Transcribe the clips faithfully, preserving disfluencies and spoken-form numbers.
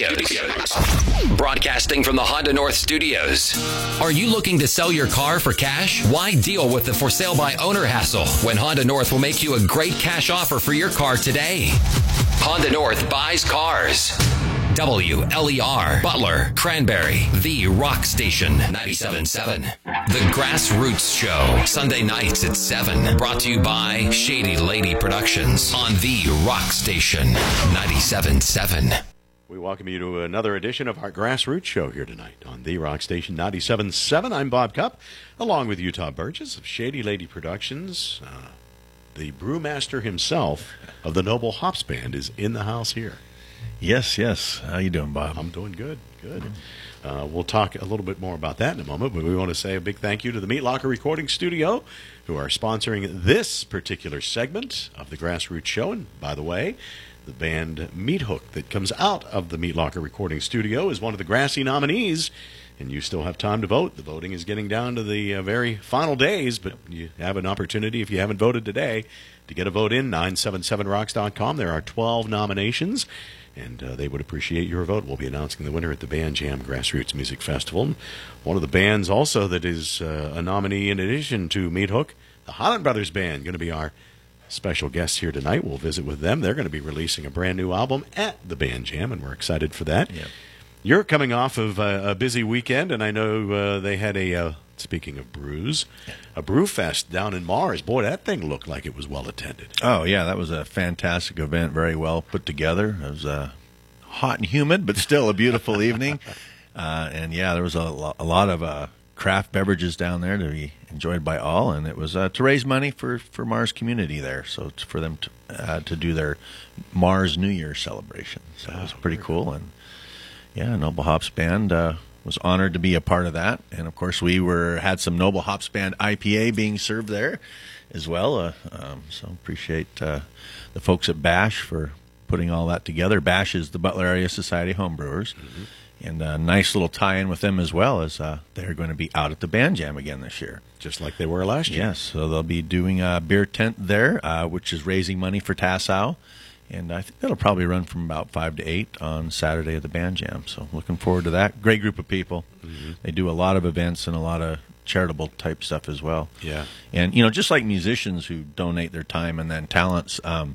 Studios. Broadcasting from the Honda North Studios. Are you looking to sell your car for cash? Why deal with the for sale by owner hassle when Honda North will make you a great cash offer for your car today? Honda North buys cars. W L E R, Butler, Cranberry, The Rock Station, ninety-seven point seven. The Grassroots Show, Sunday nights at seven. Brought to you by Shady Lady Productions on The Rock Station, ninety-seven point seven. We welcome you to another edition of our Grassroots Show here tonight on The Rock Station, ninety-seven point seven. I'm Bob Cupp, along with Utah Burgess of Shady Lady Productions. Uh, the brewmaster himself of the Noble Hops Band is in the house here. Yes, yes. How you doing, Bob? I'm doing good, good. Uh, we'll talk a little bit more about that in a moment, but we want to say a big thank you to the Meat Locker Recording Studio, who are sponsoring this particular segment of the Grassroots Show. And by the way, the band Meat Hook that comes out of the Meat Locker Recording Studio is one of the Grassy nominees, and you still have time to vote. The voting is getting down to the uh, very final days, but you have an opportunity, if you haven't voted today, to get a vote in, nine seven seven rocks dot com. There are twelve nominations. And uh, they would appreciate your vote. We'll be announcing the winner at the Band Jam Grassroots Music Festival. One of the bands also that is uh, a nominee in addition to Meat Hook, the Highland Brothers Band, going to be our special guests here tonight. We'll visit with them. They're going to be releasing a brand new album at the Band Jam, and we're excited for that. Yep. You're coming off of a, a busy weekend, and I know uh, they had a, uh, speaking of brews, a brew fest down in Mars. Boy, that thing looked like it was well attended. Oh, yeah, that was a fantastic event, very well put together. It was uh, hot and humid, but still a beautiful evening. Uh, and, yeah, there was a, lo- a lot of uh, craft beverages down there to be enjoyed by all, and it was uh, to raise money for, for Mars community there, so it's for them to, uh, to do their Mars New Year celebration. So it was pretty cool, and yeah, Noble Hops Band uh, was honored to be a part of that, and of course we were had some Noble Hops Band I P A being served there as well. Uh, um, so appreciate uh, the folks at Bash for putting all that together. Bash is the Butler Area Society of Homebrewers, mm-hmm. and a nice little tie-in with them as well as uh, they're going to be out at the Band Jam again this year, just like they were last year. Yes, so they'll be doing a beer tent there, uh, which is raising money for Tassau. And I think that'll probably run from about five to eight on Saturday at the Band Jam. So looking forward to that. Great group of people. Mm-hmm. They do a lot of events and a lot of charitable type stuff as well. Yeah. And, you know, just like musicians who donate their time and then talents, um,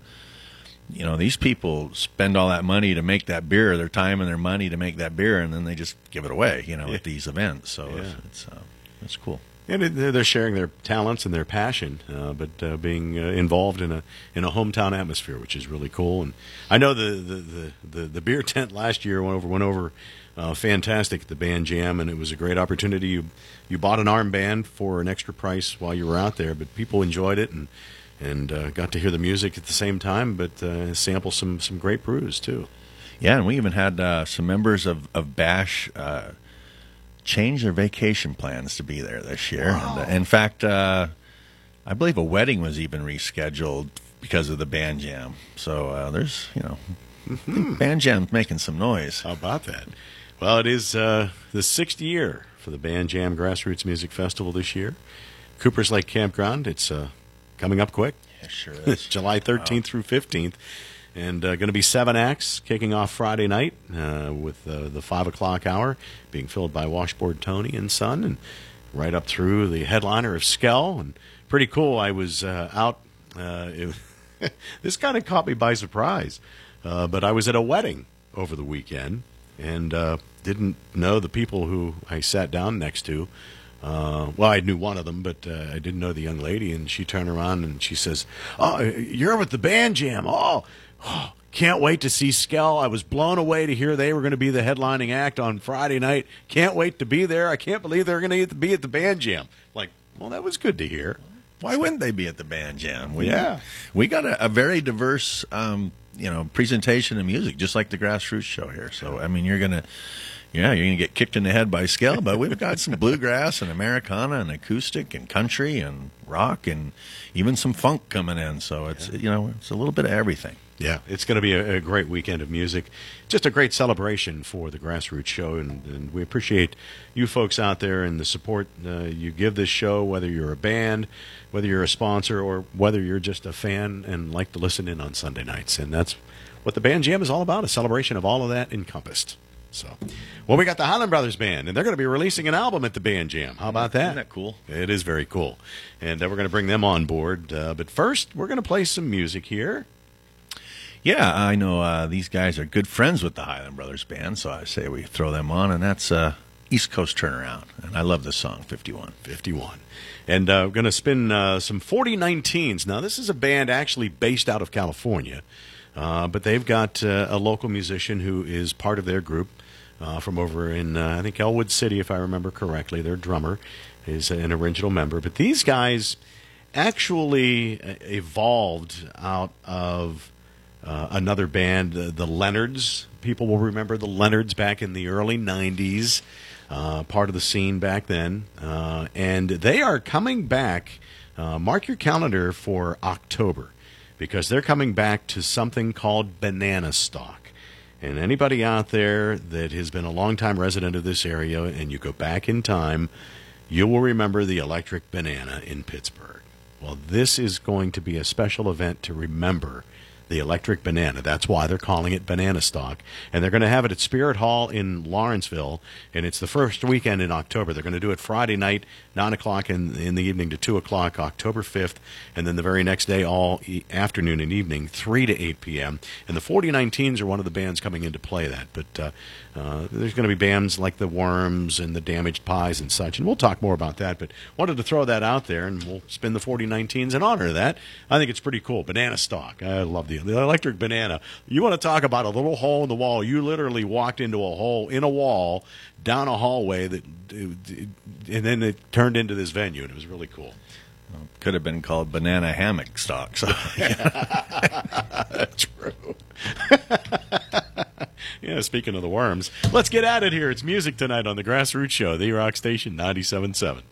you know, these people spend all that money to make that beer, their time and their money to make that beer, and then they just give it away, you know, yeah. at these events. So yeah. it's, it's, uh, it's cool. And they're sharing their talents and their passion, uh, but uh, being uh, involved in a in a hometown atmosphere, which is really cool. And I know the the, the, the, the beer tent last year went over went over uh, fantastic at the Band Jam, and it was a great opportunity. You you bought an armband for an extra price while you were out there, but people enjoyed it and and uh, got to hear the music at the same time, but uh, sample some some great brews too. Yeah, and we even had uh, some members of of Bash. Uh, change their vacation plans to be there this year. Wow. And, uh, in fact, uh, I believe a wedding was even rescheduled because of the Band Jam. So uh, there's, you know, mm-hmm. Band Jam's making some noise. How about that? Well, it is uh, the sixth year for the Band Jam Grassroots Music Festival this year. Coopers Lake Campground, it's uh, coming up quick. Yeah, sure is. July thirteenth wow. through fifteenth. And uh, going to be seven acts kicking off Friday night uh, with uh, the five o'clock hour being filled by Washboard Tony and Son, and right up through the headliner of Skell. And pretty cool. I was uh, out. Uh, it, this kind of caught me by surprise. Uh, but I was at a wedding over the weekend and uh, didn't know the people who I sat down next to. Uh, well, I knew one of them, but uh, I didn't know the young lady. And she turned around and she says, "Oh, you're with the Band Jam. Oh, oh, can't wait to see Skell. I was blown away to hear they were going to be the headlining act on Friday night. Can't wait to be there. I can't believe they're going to be at the Band Jam." Like, well, that was good to hear. Why wouldn't they be at the Band Jam? We, yeah. We got a, a very diverse, um, you know, presentation of music, just like the Grassroots Show here. So, I mean, you're going to... Yeah, you're going to get kicked in the head by Skell, but we've got some bluegrass and Americana and acoustic and country and rock and even some funk coming in. So it's, yeah. you know, it's a little bit of everything. Yeah, it's going to be a, a great weekend of music. Just a great celebration for the Grassroots Show, and, and we appreciate you folks out there and the support uh, you give this show, whether you're a band, whether you're a sponsor, or whether you're just a fan and like to listen in on Sunday nights. And that's what the Band Jam is all about, a celebration of all of that encompassed. So, well, we got the Highland Brothers Band, and they're going to be releasing an album at the Band Jam. How about that? Isn't that cool? It is very cool. And uh, we're going to bring them on board. Uh, but first, we're going to play some music here. Yeah, I know uh, these guys are good friends with the Highland Brothers Band, so I say we throw them on, and that's uh, East Coast Turnaround. And I love this song, fifty-one. fifty-one. And uh, we're going to spin uh, some forty nineteens. Now, this is a band actually based out of California, uh, but they've got uh, a local musician who is part of their group. Uh, from over in, uh, I think, Elwood City, if I remember correctly. Their drummer is an original member. But these guys actually evolved out of uh, another band, uh, the Leonards. People will remember the Leonards back in the early nineties, uh, part of the scene back then. Uh, and they are coming back. Uh, mark your calendar for October, because they're coming back to something called Banana Stalk. And anybody out there that has been a longtime resident of this area and you go back in time, you will remember the Electric Banana in Pittsburgh. Well, this is going to be a special event to remember the Electric Banana. That's why they're calling it Banana Stalk. And they're going to have it at Spirit Hall in Lawrenceville. And it's the first weekend in October. They're going to do it Friday night, nine o'clock in, in the evening to two o'clock, October fifth. And then the very next day, all e- afternoon and evening, three to eight p.m. And the forty nineteens are one of the bands coming in to play that. But uh, uh, there's going to be bands like the Worms and the Damaged Pies and such. And we'll talk more about that. But wanted to throw that out there, and we'll spin the forty nineteens in honor of that. I think it's pretty cool. Banana Stalk. I love the The Electric Banana. You want to talk about a little hole in the wall. You literally walked into a hole in a wall, down a hallway, that, and then it turned into this venue, and it was really cool. Well, could have been called Banana Hammock Stalk. So. True. Yeah, speaking of the Worms, let's get at it here. It's music tonight on the Grassroots Show, the Rock Station ninety-seven point seven.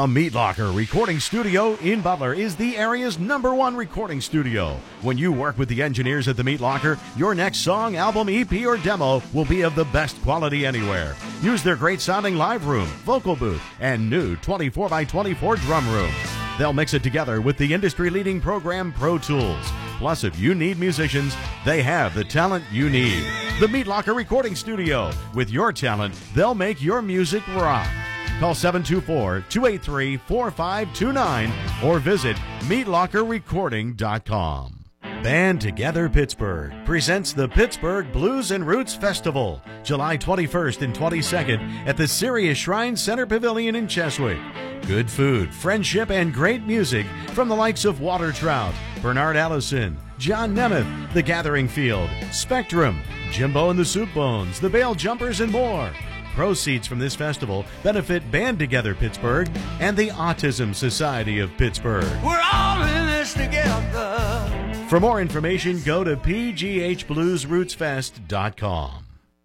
The Meat Locker Recording Studio in Butler is the area's number one recording studio. When you work with the engineers at The Meat Locker, your next song, album, E P, or demo will be of the best quality anywhere. Use their great sounding live room, vocal booth, and new twenty-four by twenty-four drum room. They'll mix it together with the industry-leading program Pro Tools. Plus, if you need musicians, they have the talent you need. The Meat Locker Recording Studio. With your talent, they'll make your music rock. Call seven two four, two eight three, four five two nine or visit meat locker recording dot com. Band Together Pittsburgh presents the Pittsburgh Blues and Roots Festival, July twenty-first and twenty-second at the Sirius Shrine Center Pavilion in Cheswick. Good food, friendship, and great music from the likes of Water Trout, Bernard Allison, John Nemeth, The Gathering Field, Spectrum, Jimbo and the Soup Bones, The Bale Jumpers, and more. Proceeds from this festival benefit Band Together Pittsburgh and the Autism Society of Pittsburgh. We're all in this together. For more information, go to p g h blues roots fest dot com.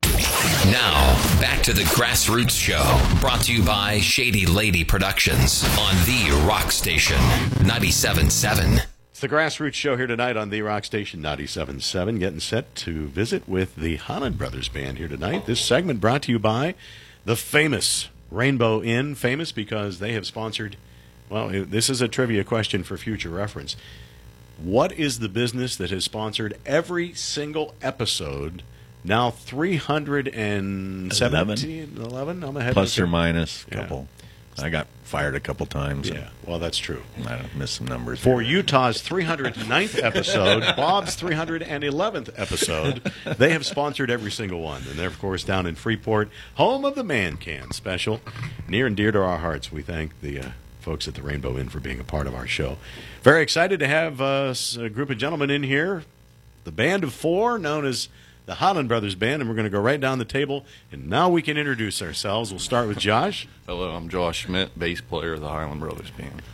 Now, back to the Grassroots Show, brought to you by Shady Lady Productions on The Rock Station, ninety-seven point seven. It's the Grassroots Show here tonight on The Rock Station ninety-seven point seven, getting set to visit with the Holland Brothers Band here tonight. This segment brought to you by the famous Rainbow Inn. Famous because they have sponsored, well, this is a trivia question for future reference. What is the business that has sponsored every single episode, now three hundred seventeen, eleven, I'm ahead Plus or minus a yeah. couple. I got fired a couple times. Yeah, well, that's true. I missed some numbers. For here. Utah's three hundred ninth episode, Bob's three hundred eleventh episode, they have sponsored every single one. And they're, of course, down in Freeport, home of the Man Can Special. Near and dear to our hearts, we thank the uh, folks at the Rainbow Inn for being a part of our show. Very excited to have uh, a group of gentlemen in here. The band of four, known as the Holland Brothers Band, and we're going to go right down the table, and now we can introduce ourselves. We'll start with Josh. Hello, I'm Josh Schmidt, bass player of the Highland Brothers Band.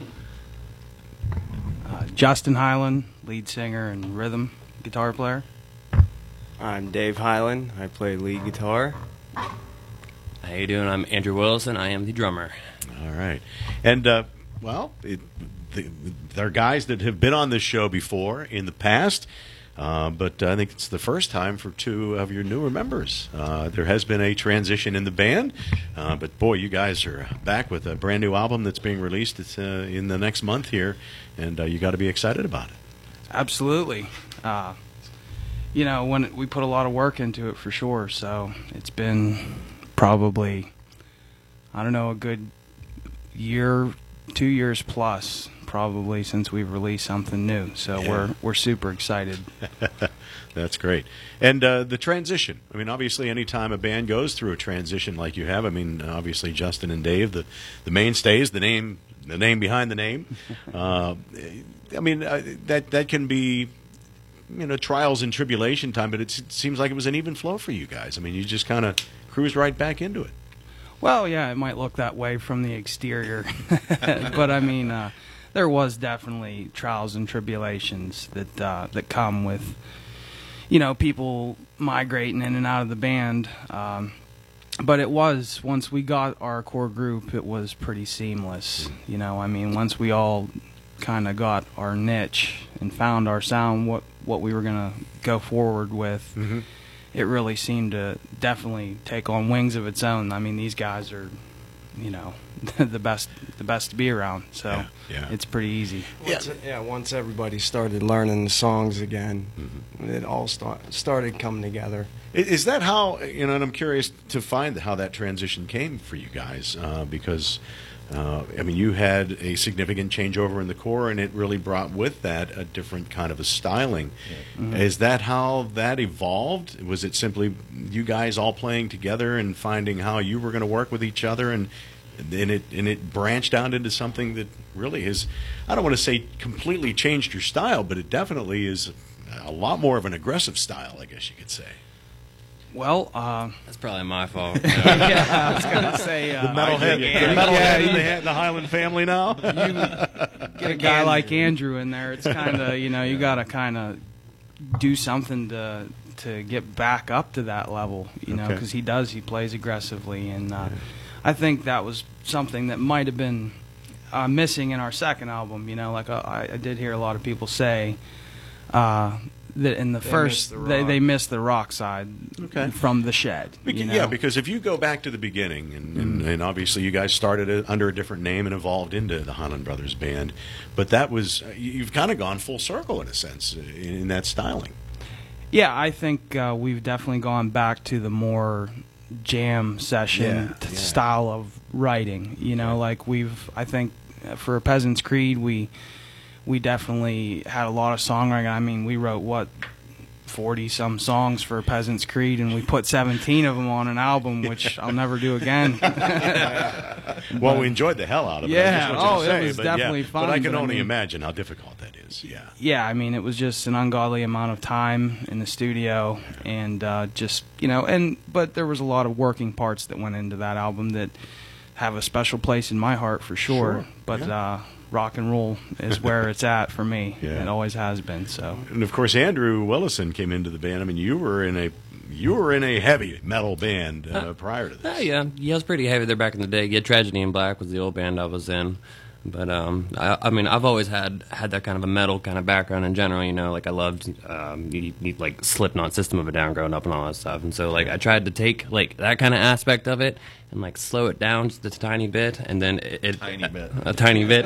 Uh, Justin Highland, lead singer and rhythm guitar player. I'm Dave Highland. I play lead guitar. How you doing? I'm Andrew Wilson. I am the drummer. All right. And, uh, well, it, the, they're guys that have been on this show before in the past. Uh, but I think it's the first time for two of your newer members. Uh, there has been a transition in the band, uh, but boy, you guys are back with a brand new album that's being released. It's uh, in the next month here, and uh, you got to be excited about it. Absolutely. Uh, you know, when we put a lot of work into it for sure. So it's been probably, I don't know, a good year, two years plus. Probably since we've released something new, so yeah. we're we're super excited. That's great. And uh, the transition. I mean, obviously, anytime a band goes through a transition like you have, I mean, obviously, Justin and Dave, the the mainstays, the name, the name behind the name. Uh, I mean, uh, that that can be, you know, trials and tribulation time, but it seems like it was an even flow for you guys. I mean, you just kind of cruised right back into it. Well, yeah, it might look that way from the exterior, but I mean. Uh, There was definitely trials and tribulations that uh, that come with, you know, people migrating in and out of the band. Um, but it was, once we got our core group, it was pretty seamless. You know, I mean, once we all kind of got our niche and found our sound, what, what we were going to go forward with, mm-hmm. it really seemed to definitely take on wings of its own. I mean, these guys are, you know, the best the best to be around, so yeah, yeah. it's pretty easy. Once, yeah. yeah, once everybody started learning the songs again, mm-hmm. it all start, started coming together. Is that how, you know, and I'm curious to find how that transition came for you guys, uh, because, uh, I mean, you had a significant changeover in the core, and it really brought with that a different kind of a styling. Yeah. Mm-hmm. Is that how that evolved? Was it simply you guys all playing together and finding how you were going to work with each other, and And it and it branched out into something that really has, I don't want to say completely changed your style, but it definitely is a lot more of an aggressive style, I guess you could say. Well, uh, that's probably my fault. Yeah, I was going to say uh, the metalhead, yeah, the, metalhead yeah, in the, the Highland family now. You get a guy like Andrew in there, it's kind of, you know, you got to kind of do something to to get back up to that level, you know, because okay. he does, he plays aggressively, and uh, yeah. I think that was something that might have been uh, missing in our second album. You know, like uh, I, I did hear a lot of people say uh, that in the They first missed the they rock. they missed the rock side Okay. from the Shed. Bec- you know? Yeah, because if you go back to the beginning, and, and, and obviously you guys started it under a different name and evolved into the Highland Brothers Band, but that was uh, you- you've kind of gone full circle in a sense uh, in, in that styling. Yeah, I think uh, we've definitely gone back to the more jam session Yeah, t- yeah. style of writing. You know, like we've, I think, uh, for a Peasant's Creed, we we definitely had a lot of songwriting. I mean, we wrote what forty some songs for Peasant's Creed, and we put seventeen of them on an album, which I'll never do again. Well, we enjoyed the hell out of it. I Yeah, just want you to oh, it say, was but definitely yeah. fun, But I can but I only mean- imagine how difficult that is. Yeah. Yeah, I mean, it was just an ungodly amount of time in the studio, and uh, just you know, and but there was a lot of working parts that went into that album that have a special place in my heart for sure. Sure, But yeah. uh, rock and roll is where it's at for me. Yeah. It always has been. So And of course, Andrew Willison came into the band. I mean, you were in a you were in a heavy metal band uh, prior to Uh, this. yeah, yeah, I was pretty heavy there back in the day. Yeah, Tragedy in Black was the old band I was in. But um, I, I mean, I've always had had that kind of a metal kind of background in general. You know, like I loved um, you, you, like Slipknot, System of a Down, growing up, and all that stuff. And so, like, I tried to take like that kind of aspect of it and like slow it down just a tiny bit, and then it, it Tiny bit. a, a tiny bit,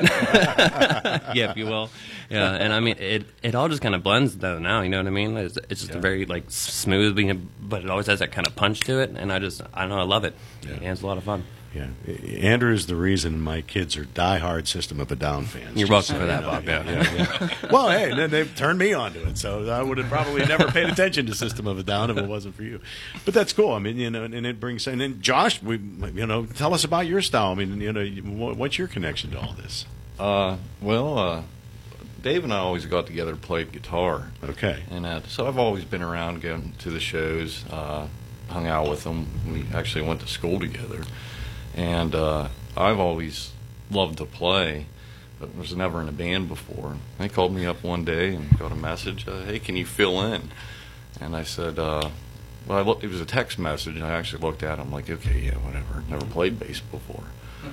yeah, if you will. Yeah, and I mean, it it all just kind of blends though now. You know what I mean? It's, it's just a very like s- smooth, but it always has that kind of punch to it, and I just I don't know, I love it. Yeah. Yeah, it's a lot of fun. Yeah, Andrew's the reason my kids are diehard System of a Down fans. You're Just welcome for so that, you know. Bob. Yeah. Yeah, yeah. Well, hey, then they've turned me on to it, so I would have probably never paid attention to System of a Down if it wasn't for you. But that's cool. I mean, you know, and it brings. And then Josh, we, you know, tell us about your style. I mean, you know, what- what's your connection to all this? Uh, well, uh, Dave and I always got together and played guitar. Okay. And uh, so I've always been around, going to the shows, uh, hung out with them. We actually went to school together. And uh, I've always loved to play, but was never in a band before. They called me up one day and got a message, uh, hey, can you fill in? And I said, uh, well, I looked, it was a text message, and I actually looked at it. I'm like, okay, yeah, whatever. Never played bass before.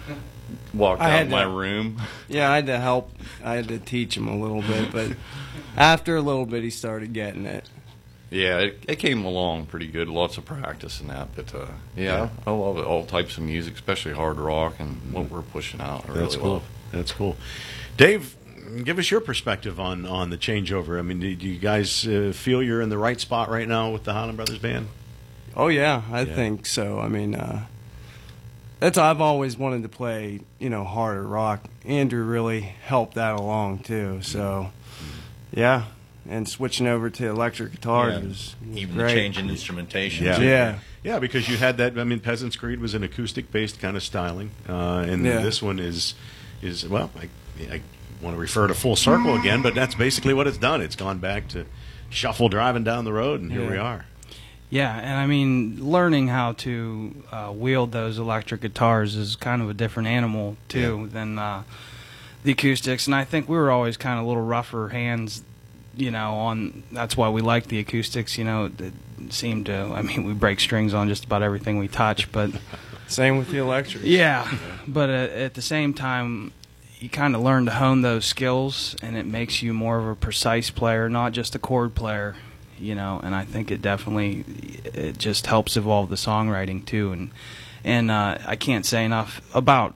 Walked I out had of my to- room. Yeah, I had to help. I had to teach him a little bit, but after a little bit, he started getting it. Yeah, it, it came along pretty good. Lots of practice and that, but uh, yeah, Yeah. I love it. All types of music, especially hard rock and what we're pushing out. I That's really cool. love. That's cool. Dave, give us your perspective on, on the changeover. I mean, do you guys uh, feel you're in the right spot right now with the Highland Brothers Band? Oh yeah, I Yeah. think so. I mean, uh, that's I've always wanted to play, you know, harder rock. Andrew really helped that along too. So, yeah, and switching over to electric guitars Yeah. was, was Even great. the change in instrumentation. Yeah. too. Yeah, Yeah, because you had that. I mean, Peasant's Creed was an acoustic-based kind of styling, uh, and Yeah. this one is is well. I, I want to refer to Full Circle again, but that's basically what it's done. It's gone back to shuffle driving down the road, and here Yeah. we are. yeah, and I mean, learning how to uh, wield those electric guitars is kind of a different animal too than uh, the acoustics, and I think we were always kind of a little rougher hands. You know, on that's why we like the acoustics. You know, it seemed to. I mean, we break strings on just about everything we touch, but same with the electric. yeah. But at, at the same time, you kind of learn to hone those skills, and it makes you more of a precise player, not just a chord player. You know, and I think it definitely it just helps evolve the songwriting too. And and uh, I can't say enough about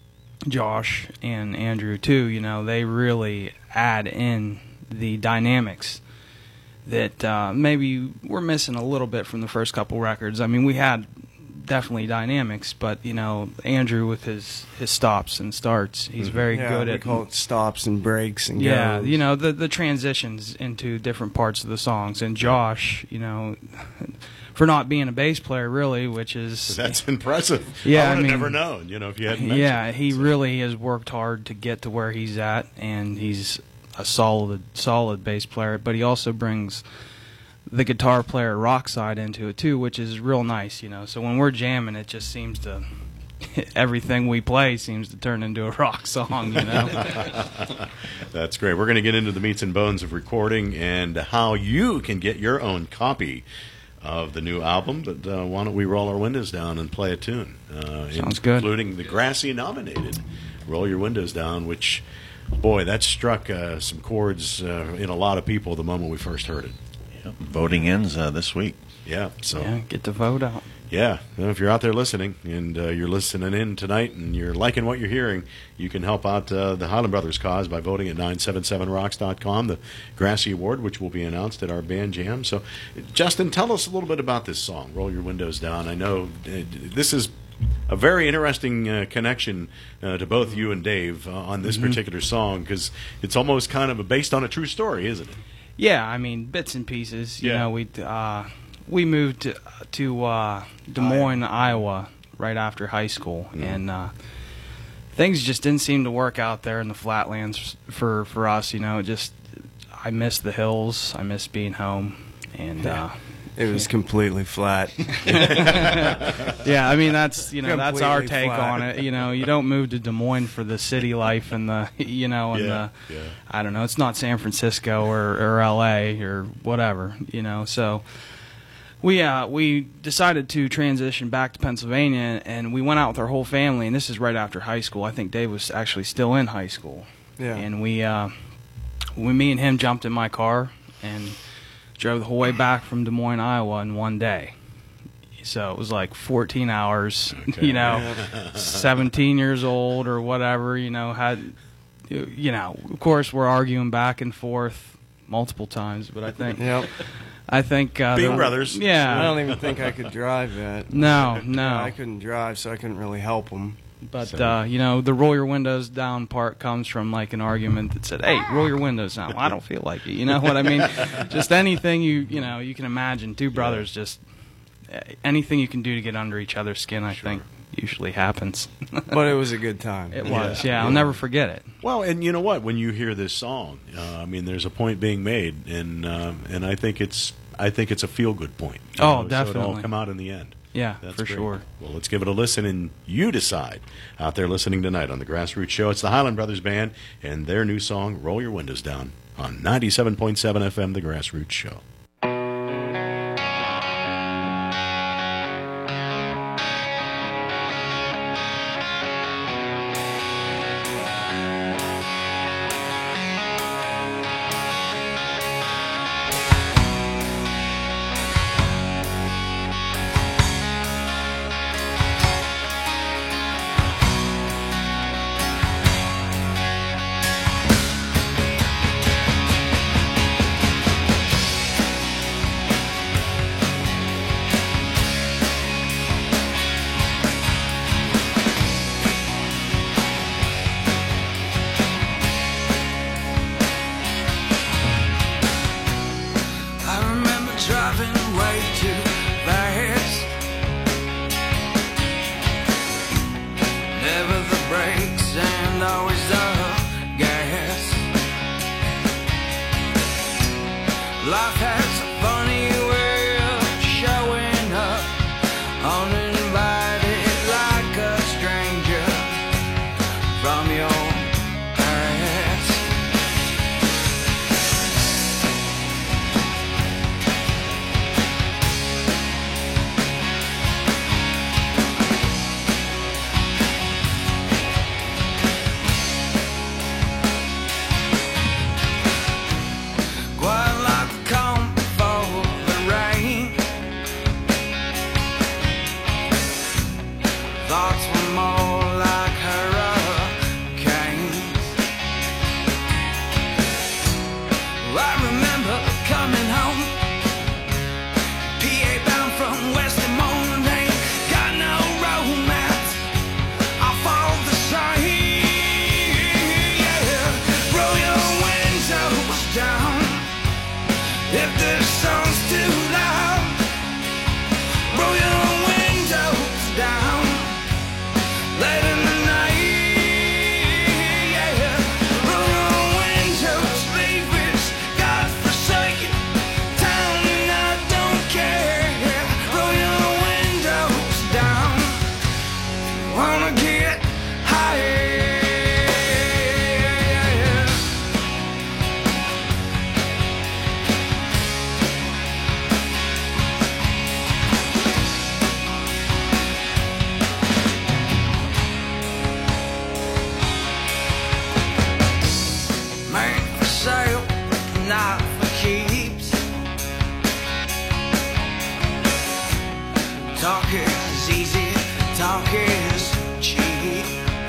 Josh and Andrew too. You know, they really add in the dynamics that uh, maybe we're missing a little bit from the first couple records. I mean, we had definitely dynamics, but you know, Andrew with his his stops and starts, he's very Yeah, good we at call it stops and breaks and yeah, goes. you know, the the transitions into different parts of the songs. And Josh, you know, for not being a bass player really, which is That's impressive. Yeah, I I would have mean- never known. You know, if you hadn't. mentioned yeah, it. he So- really has worked hard to get to where he's at, and he's a solid, solid bass player. But he also brings the guitar player rock side into it too, which is real nice, you know. So when we're jamming, it just seems to everything we play seems to turn into a rock song, you know. That's great. We're going to get into the meats and bones of recording and how you can get your own copy of the new album. But uh, why don't we roll our windows down and play a tune? Uh, Sounds good. Including the Grassy nominated Roll Your Windows Down, which, boy, that struck uh, some chords uh, in a lot of people the moment we first heard it. Yep. Voting ends uh, this week. Yeah, so Yeah, get the vote out. yeah, if you're out there listening and uh, you're listening in tonight and you're liking what you're hearing, you can help out uh, the Highland Brothers cause by voting at nine seven seven rocks dot com, the Grassy Award, which will be announced at our band jam. So, Justin, tell us a little bit about this song, Roll Your Windows Down. I know uh, this is a very interesting uh, connection uh, to both you and Dave uh, on this Mm-hmm. particular song, because it's almost kind of based on a true story, isn't it? Yeah, I mean, bits and pieces. You Yeah. know, we uh, we moved to, to uh, Des Moines, Iowa, right after high school, Mm-hmm. and uh, things just didn't seem to work out there in the flatlands for for us. You know, it just I missed the hills, I missed being home, and uh, It was completely flat. yeah, I mean that's you know that's our Completely take flat. on it. You know, you don't move to Des Moines for the city life and the you know and Yeah, the yeah. I don't know. It's not San Francisco or, or L A or whatever. You know, so we uh, we decided to transition back to Pennsylvania, and we went out with our whole family. And this is right after high school. I think Dave was actually still in high school. Yeah. And we uh, we me and him jumped in my car and drove the whole way back from Des Moines, Iowa, in one day. So it was like fourteen hours, you know, seventeen years old or whatever, you know, had, you know, of course we're arguing back and forth multiple times, but I think, Yep. I think, uh, Being the- brothers. Yeah. I don't even think I could drive yet. No, no. I couldn't drive, so I couldn't really help him. But, So- uh, you know, the roll your windows down part comes from like an argument that said, hey, roll your windows down. Well, I don't feel like it. You know what I mean? Just anything you, you know, you can imagine. Two brothers just, uh, anything you can do to get under each other's skin, I think, usually happens. But it was a good time. It was, Yeah. yeah. I'll never forget it. Well, and you know what? When you hear this song, uh, I mean, there's a point being made, and uh, and I think it's I think it's a feel good point. you Oh, know, So it'll all definitely. come out in the end. Yeah, That's for great. sure. Well, let's give it a listen, and you decide. Out there listening tonight on the Grassroots Show, it's the Highland Brothers Band and their new song, Roll Your Windows Down, on ninety-seven point seven F M, the Grassroots Show. I remember driving way too fast. Never the brakes and always the gas. Life has a funny way of showing up uninvited like a stranger from your past. Quite like the calm before keeps. Talk is easy, talk is cheap.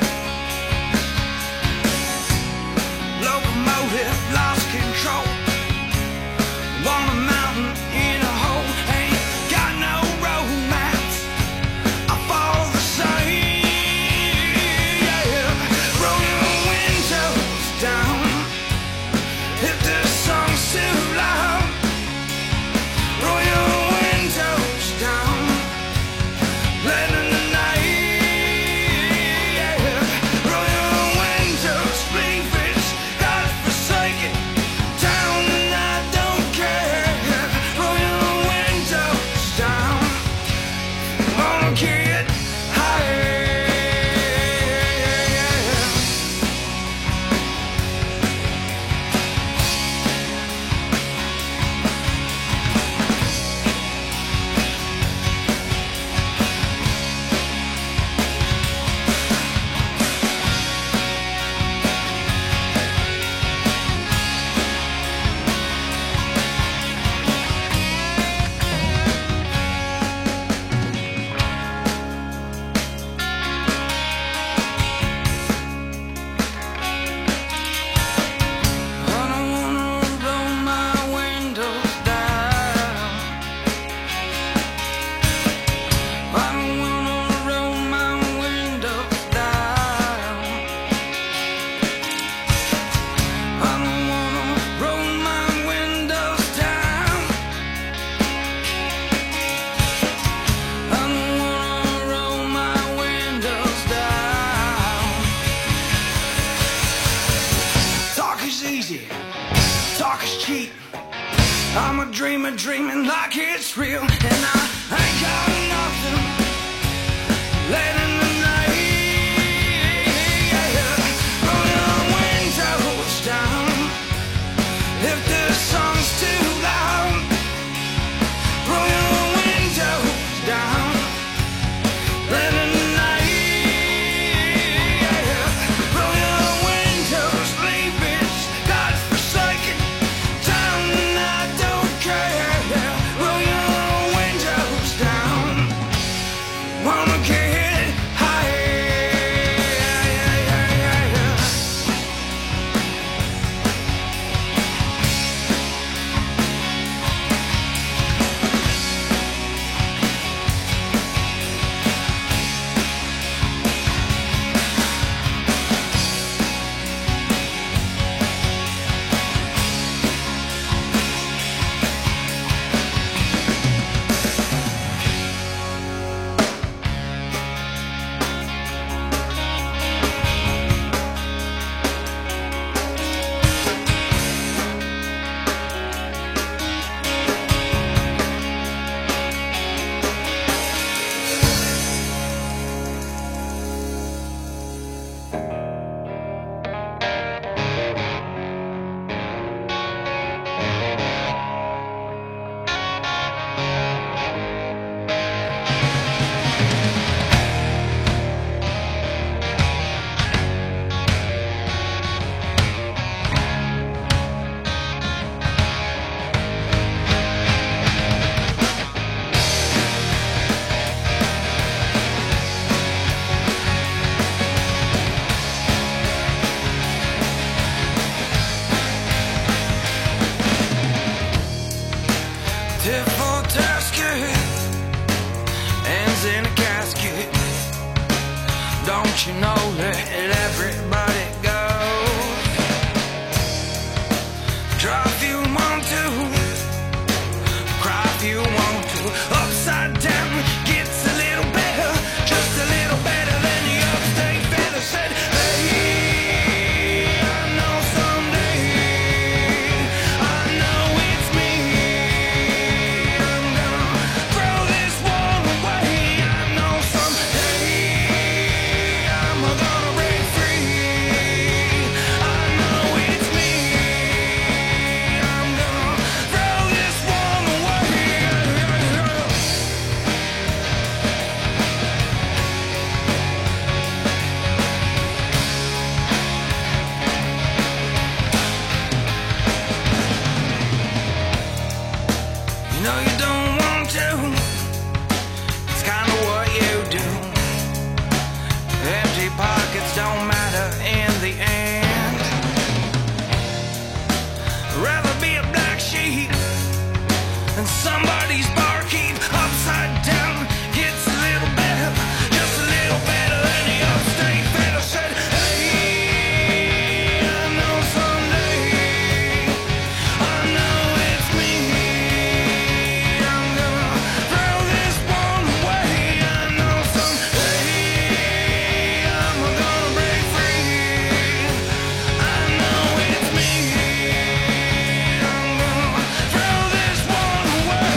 Locomotive lost control. On a mountain in a hole, ain't got no road maps. I follow the same. Yeah. Roll your windows down if the song's too loud. Roll your windows down, let in the night. Yeah. Roll your windows, leave it's God-forsaken town, and I don't care. Roll your windows down, wanna get higher. I don't wanna roll my windows down. I don't wanna roll my windows down. I don't wanna roll my windows down. I don't wanna roll my windows down. Talk is easy, talk is cheap. I'm a dreamer dreaming like it's real, and I ain't got nothing late in the night. Yeah. Roll your windows down if the song's too loud. Roll your windows down, let in the night. Yeah. Roll your windows, leave it's God-forsaken town, and I don't care. Roll your windows down, wanna get higher. Tit for tasket, ends in a casket. Don't you know that everybody goes? Try if you want to, cry if you want to. Upside down gets a little better, just a little better than the upstate fella said. Hey, I know someday, I know it's me. I'm gonna throw this wall away. I know someday I'm gonna No, you don't want to. It's kind of what you do. Empty pockets don't matter in the end. Rather be a black sheep than somebody's barkeep. Upside down gets a little better, just a little better than the upstate fella said. Hey, I know someday, I know it's me. I'm gonna throw this one away. I know someday I'm gonna break free. I know it's me. I'm gonna throw this one away.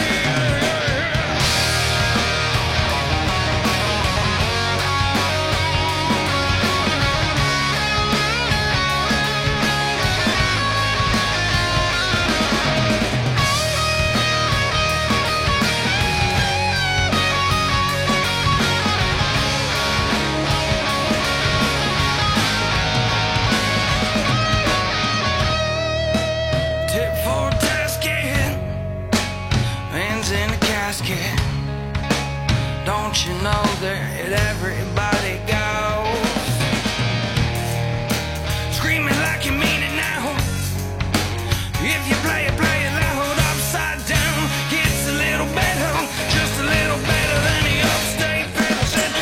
Tip for tasket, hands in a casket. Don't you know that everybody goes? Screaming like you mean it now. If you play it, play it loud. Upside down gets a little better, just a little better than the upstate fella said.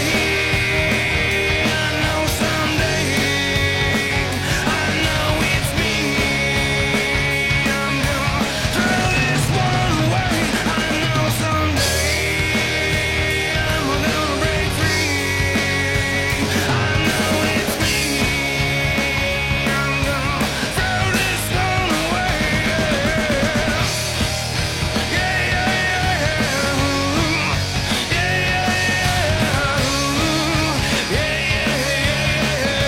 Hey, I know someday, I know it's me. I'm gonna throw this one away. I know someday I'm gonna break free. I know it's me. I'm gonna throw this one away. Yeah, yeah, yeah. Yeah, yeah, yeah. Yeah, yeah,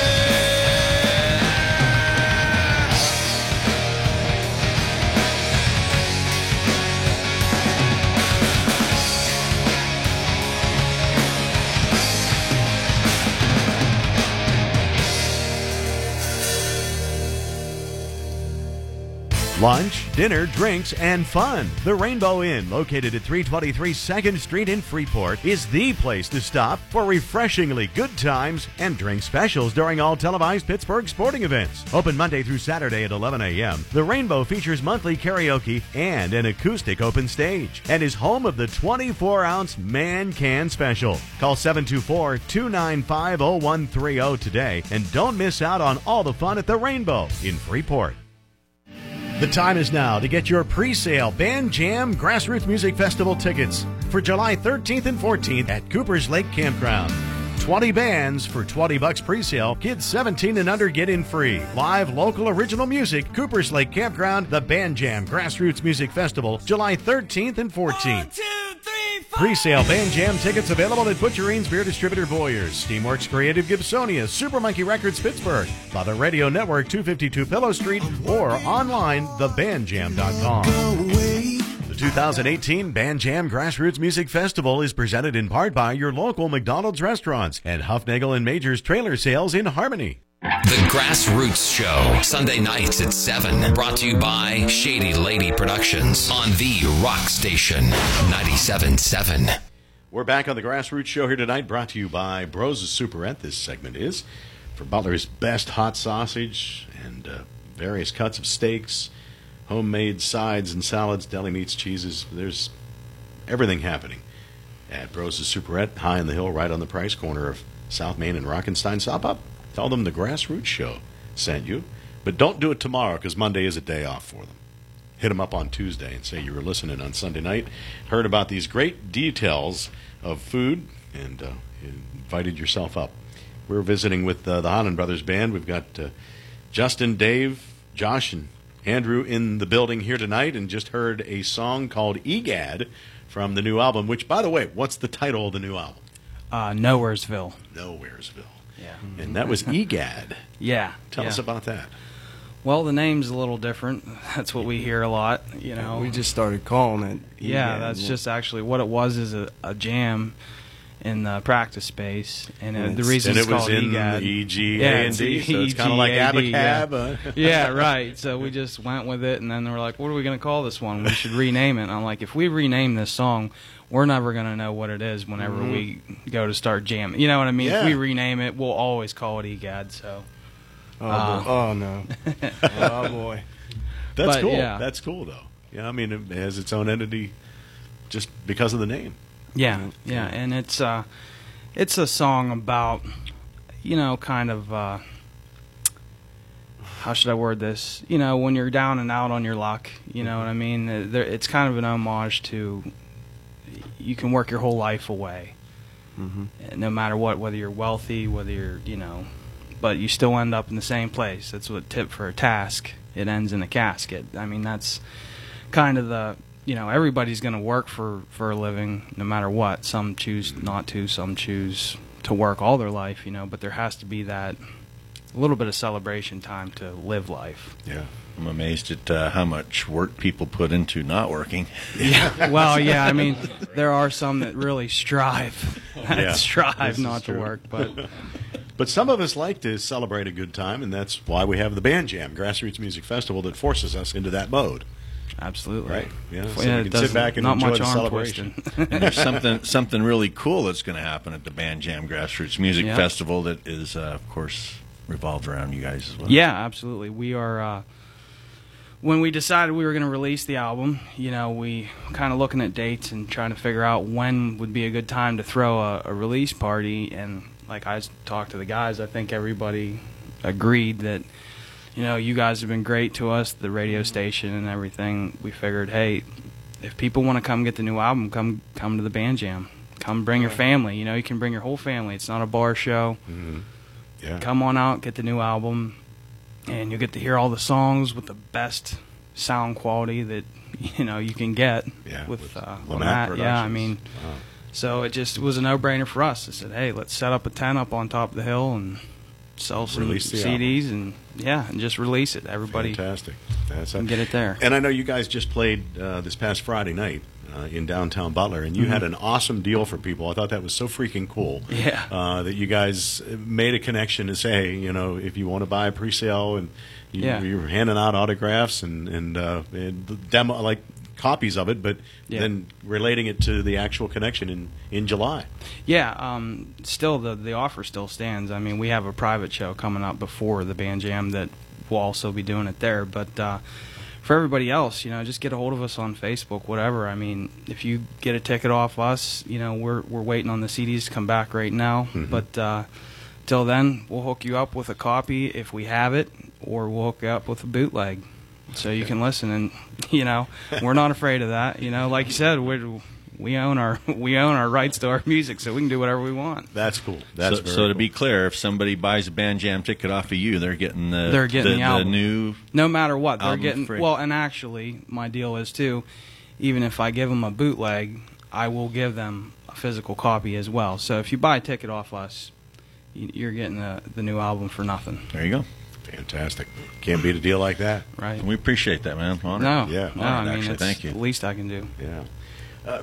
Lunch, dinner, drinks, and fun. The Rainbow Inn, located at three twenty-three second Street in Freeport, is the place to stop for refreshingly good times and drink specials during all televised Pittsburgh sporting events. Open Monday through Saturday at eleven a.m., the Rainbow features monthly karaoke and an acoustic open stage and is home of the twenty-four ounce Man Can Special. Call seven two four, two nine five, oh one three oh today and don't miss out on all the fun at the Rainbow in Freeport. The time is now to get your pre-sale Band Jam Grassroots Music Festival tickets for July thirteenth and fourteenth at Cooper's Lake Campground. twenty bands for twenty bucks pre-sale. Kids seventeen and under get in free. Live local original music, Cooper's Lake Campground, the Band Jam Grassroots Music Festival, July thirteenth and fourteenth. Pre-sale Band Jam tickets available at Butcherines Beer Distributor Boyers, Steamworks Creative Gibsonia, Super Monkey Records Pittsburgh, by the Radio Network, two fifty-two Pillow Street, or online, the band jam dot com. The two thousand eighteen Band Jam Grassroots Music Festival is presented in part by your local McDonald's restaurants and Huffnagel and Major's Trailer Sales in Harmony. The Grassroots Show, Sunday nights at seven. Brought to you by Shady Lady Productions on the Rock Station, ninety-seven point seven. We're back on the Grassroots Show here tonight, brought to you by Bros' Superette. This segment is for Butler's best hot sausage and uh, various cuts of steaks, homemade sides and salads, deli meats, cheeses. There's everything happening at Bros' Superette, high on the hill, right on the price corner of South Main and Rockenstein. Stop up. Tell them the Grassroots Show sent you. But don't do it tomorrow, because Monday is a day off for them. Hit them up on Tuesday and say you were listening on Sunday night, heard about these great details of food, and uh, invited yourself up. We're visiting with uh, the Holland Brothers Band. We've got uh, Justin, Dave, Josh, and Andrew in the building here tonight, and just heard a song called Egad from the new album, which, by the way, what's the title of the new album? Uh, Nowheresville. Nowheresville. Yeah. And that was Egad. Yeah. Tell yeah. us about that. Well, the name's a little different. That's what we hear a lot, you know. We just started calling it. Yeah, Egad. that's just actually what it was, is a, a jam. in the practice space, and uh, the It's- reason and it's it was called in EGAD. E G A Yeah, and it's D, so it's E kind of like G A D, Abacab. yeah. uh, Yeah, right. So we just went with it, and then they were like, "What are we going to call this one? We should rename it." And I'm like, "If we rename this song, we're never going to know what it is whenever Mhm. we go to start jamming." You know what I mean? Yeah. If we rename it, we'll always call it EGAD. So, Oh, uh, boy. Oh no. Oh boy. That's But, cool. yeah. That's cool, though. Yeah, I mean, it has its own entity just because of the name. yeah, yeah, and it's uh, it's a song about, you know, kind of. Uh, how should I word this? You know, when you're down and out on your luck, you know what I mean? Uh, There, it's kind of an homage to you can work your whole life away, Mm-hmm. no matter what, whether you're wealthy, whether you're, you know, but you still end up in the same place. That's what tip for a task. It ends in a casket. I mean, that's kind of the, you know, everybody's going to work for, for a living no matter what. Some choose not to, some choose to work all their life, you know, but there has to be that a little bit of celebration time to live life. Yeah. I'm amazed at uh, how much work people put into not working. Yeah. Well, yeah, I mean, there are some that really strive, Yeah. strive This is not to true. work, but But some of us like to celebrate a good time, and that's why we have the Band Jam, Grassroots Music Festival, that forces us into that mode. absolutely. Right. Yeah, so Yeah, we it can does sit back and not enjoy much the arm celebration. twisting. And there's something something really cool that's going to happen at the Band Jam Grassroots Music Yeah. Festival that is, uh, of course, revolved around you guys as well. Yeah, absolutely. We are. Uh, when we decided we were going to release the album, you know, we kind of looking at dates and trying to figure out when would be a good time to throw a, a release party. And like I talked to the guys, I think everybody agreed that, you know, you guys have been great to us, the radio station and everything. We figured, hey, if people want to come get the new album, come come to the Band Jam. Come bring your family. You know, you can bring your whole family. It's not a bar show. Mm-hmm. Yeah. Come on out, get the new album, and you'll get to hear all the songs with the best sound quality that, you know, you can get Yeah, with, with uh, Lamat on that. Yeah, I Productions. mean, Wow. so it just was a no-brainer for us. I said, hey, let's set up a tent up on top of the hill and sell some Release the C Ds and yeah, and just release it. Everybody Fantastic. That's can get it there. And I know you guys just played uh, this past Friday night uh, in downtown Butler, and you Mhm. had an awesome deal for people. I thought that was so freaking cool. Yeah. Uh, that you guys made a connection to say, hey, you know, if you want to buy a pre-sale, and you, Yeah. you were handing out autographs and and, uh, and demo like copies of it, but Yeah. then relating it to the actual connection in in July. Yeah, um, still the the offer still stands. I mean, we have a private show coming up before the Band Jam that we'll also be doing it there. But uh, for everybody else, you know, just get a hold of us on Facebook, whatever. I mean, if you get a ticket off us, you know, we're we're waiting on the C Ds to come back right now. Mhm. But uh, till then, we'll hook you up with a copy if we have it, or we'll hook you up with a bootleg. So you can listen, and you know we're not afraid of that. You know, like you said, we we own our we own our rights to our music, so we can do whatever we want. That's cool. That's so, very so to cool. be clear, if somebody buys a Band Jam ticket off of you, they're getting the They're getting the album. new. No matter what, they're Album getting free. well. And actually, my deal is too. Even if I give them a bootleg, I will give them a physical copy as well. So if you buy a ticket off us, you- you're getting the the new album for nothing, There you go. Fantastic. Can't beat a deal like that. right? We appreciate that, man. Honor. No, Yeah. no. Honored, I mean, actually. it's Thank you. the least I can do. Yeah. Uh,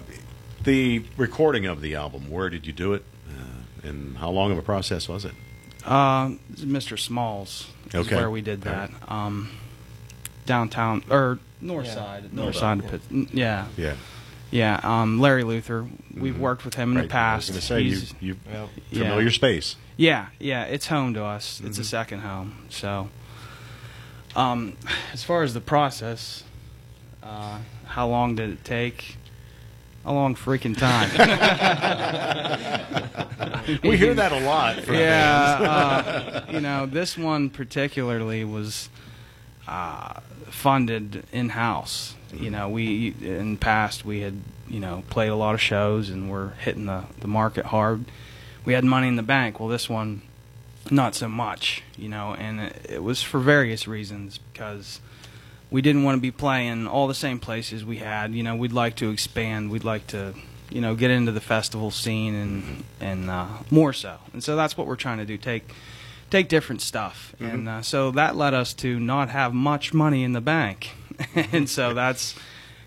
the recording of the album, where did you do it? Uh, and how long of a process was it? Uh, Mister Smalls is Okay. where we did All that. Um, downtown or north Yeah. side, north side of Pitt. Yeah, Yeah. yeah. Um, Larry Luther. We've worked with him in Right. the past. I was going to say, you, He's- you Well, Yeah. familiar space. Yeah, yeah, it's home to us. It's Mm-hmm. a second home. So, um, as far as the process, uh, how long did it take? A long freaking time. We hear that a lot. From yeah, uh, you know, this one particularly was uh, funded in house. You know, we in the past we had you know played a lot of shows and we're hitting the the market hard. We had money in the bank. Well, this one, not so much. You know, and it, it was for various reasons because we didn't want to be playing all the same places we had. You know, we'd like to expand. We'd like to, you know, get into the festival scene and and uh, more so. And so that's what we're trying to do. Take take different stuff. Mm-hmm. And uh, so that led us to not have much money in the bank. And so that's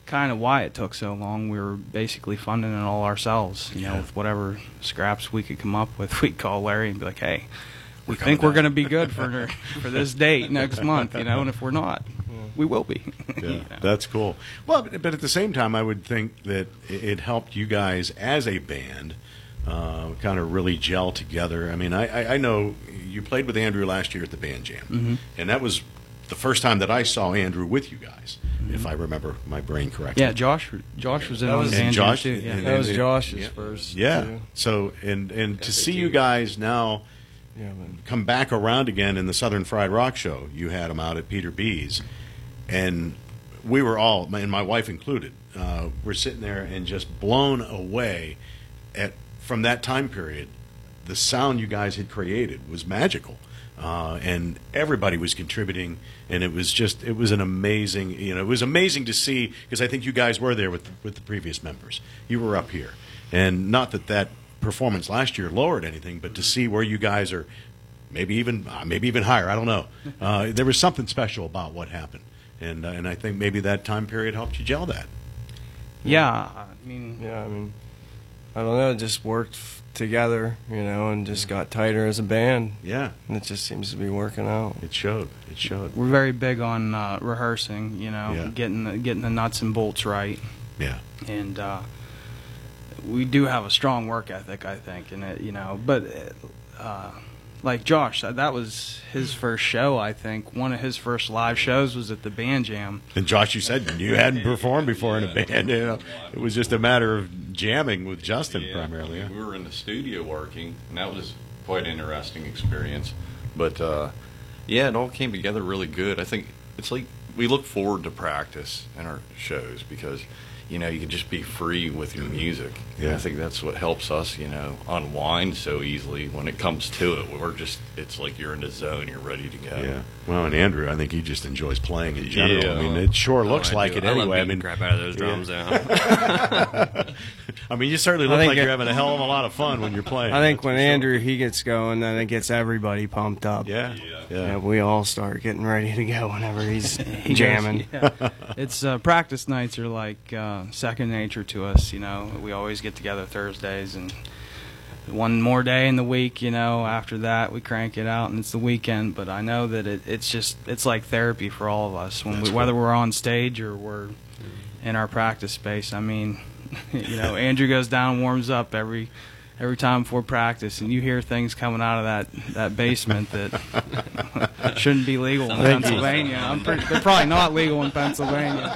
kind of why it took so long. We were basically funding it all ourselves, you know, with whatever scraps we could come up with. We'd call Larry and be like, hey, we think we're going to be good for for this date next month, you know, and if we're not, we will be. Yeah, you know? That's cool. Well, but, but at the same time, I would think that it, it helped you guys as a band uh, kind of really gel together. I mean, I, I, I know you played with Andrew last year at the Band Jam, Mm-hmm. and that was the first time that I saw Andrew with you guys, if I remember my brain correctly. Yeah, Josh Josh was in That on was- the And band jam, Josh- too. Yeah. and- That was and- Josh's yeah. first. Yeah. too. So and and to Yes, see they you do. guys now Yeah, man. come back around again in the Southern Fried Rock show, you had them out at Peter B's, and we were all, and my wife included, uh, we're sitting there and just blown away at from that time period. The sound you guys had created was magical. Uh, and everybody was contributing, and it was just it was an amazing you know it was amazing to see, because I think you guys were there with with the previous members. You were up here, and not that that performance last year lowered anything, but to see where you guys are, maybe even uh, maybe even higher. I don't know. Uh, there was something special about what happened, and uh, and I think maybe that time period helped you gel that. Yeah, I mean, Yeah, I mean, I don't know. It just worked f- together, you know, and just got tighter as a band. Yeah, And it just seems to be working out. it showed. It showed. we're very big on uh, rehearsing, you know, Yeah. getting the, getting the nuts and bolts right. Yeah. And uh, we do have a strong work ethic, I think, and it, you know, but uh, like Josh, that, that was his first show. I think one of his first live shows was at the Band Jam. And Josh, you said you hadn't performed before in a band. You know, it was just a matter of jamming with Justin Yeah, primarily. I mean, Yeah. we were in the studio working, and that was quite an interesting experience. But uh, yeah, it all came together really good. I think it's like we look forward to practice in our shows because you know you can just be free with your music. And Yeah. I think that's what helps us, you know, unwind so easily when it comes to it. We're just it's like you're in the zone, you're ready to go. Yeah. Well, and Andrew, I think he just enjoys playing in general. Yeah. I mean, it sure Oh, looks I like do. it I love anyway. I beating mean, the crap out of those drums out. I mean, you certainly I look think like it- you're having a hell of a lot of fun when you're playing. I think That's when for sure. Andrew he gets going, then it gets everybody pumped up. Yeah. Yeah. Yeah. Yeah, we all start getting ready to go whenever he's He goes- jamming. yeah. It's uh, practice nights are like uh, second nature to us. You know, we always get together Thursdays, and one more day in the week. You know, after that we crank it out, and it's the weekend. But I know that it, it's just it's like therapy for all of us. When That's we, whether cool. we're on stage or we're in our practice space. I mean, you know, Andrew goes down and warms up every. Every time before practice, and you hear things coming out of that, that basement that shouldn't be legal in Thank you. Pennsylvania. I'm pretty, they're probably not legal in Pennsylvania.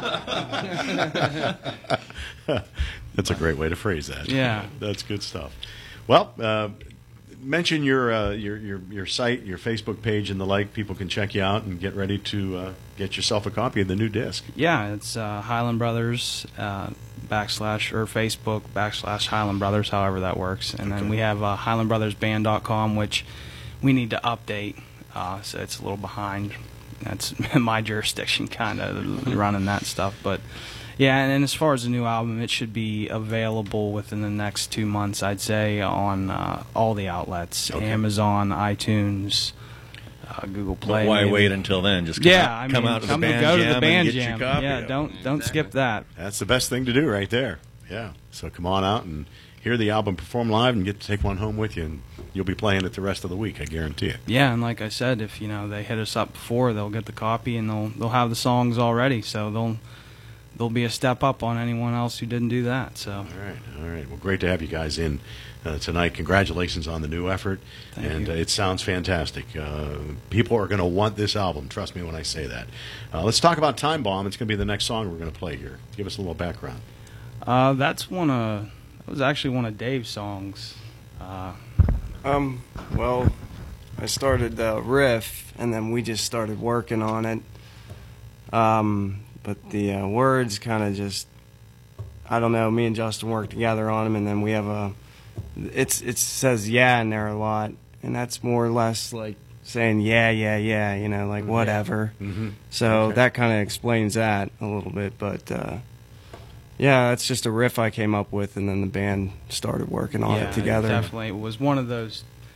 That's a great way to phrase that. Yeah. That's good stuff. Well, uh, mention your, uh, your your your site, your Facebook page, and the like. People can check you out and get ready to uh, get yourself a copy of the new disc. Yeah, it's uh, Highland Brothers uh, backslash or Facebook backslash Highland Brothers, however that works. And then Okay. we have uh, highland brothers band dot com, which we need to update, uh, so it's a little behind. That's my jurisdiction, kind of running that stuff. But yeah, and, and as far as the new album, it should be available within the next two months, I'd say, on uh, all the outlets: Okay. Amazon, iTunes, uh, Google Play. But why maybe. wait until then? Just come Yeah, out, I mean, come out to the come band go jam to the band and get jam. your copy. Yeah, of it. don't don't skip that. That's the best thing to do right there. Yeah. So come on out and hear the album perform live and get to take one home with you, and you'll be playing it the rest of the week, I guarantee it. Yeah, and like I said, if you know they hit us up before, they'll get the copy and they'll they'll have the songs already, so they'll they'll be a step up on anyone else who didn't do that. So All right, all right. Well, great to have you guys in uh, tonight. Congratulations on the new effort, Thank and you. Uh, it sounds fantastic. Uh, people are going to want this album. Trust me when I say that. Uh, let's talk about Time Bomb. It's going to be the next song we're going to play here. Give us a little background. uh, that's one of that was actually one of Dave's songs. Uh, Um, well, I started the riff, and then we just started working on it. Um, but the uh, words kind of just, I don't know. Me and Justin worked together on them, and then we have a. It's it says yeah in there a lot, and that's more or less like saying yeah, yeah, yeah. You know, like whatever. Mm-hmm. So Okay. that kind of explains that a little bit, but. Uh, Yeah, that's just a riff I came up with, and then the band started working on yeah, it together. definitely. It was one of those.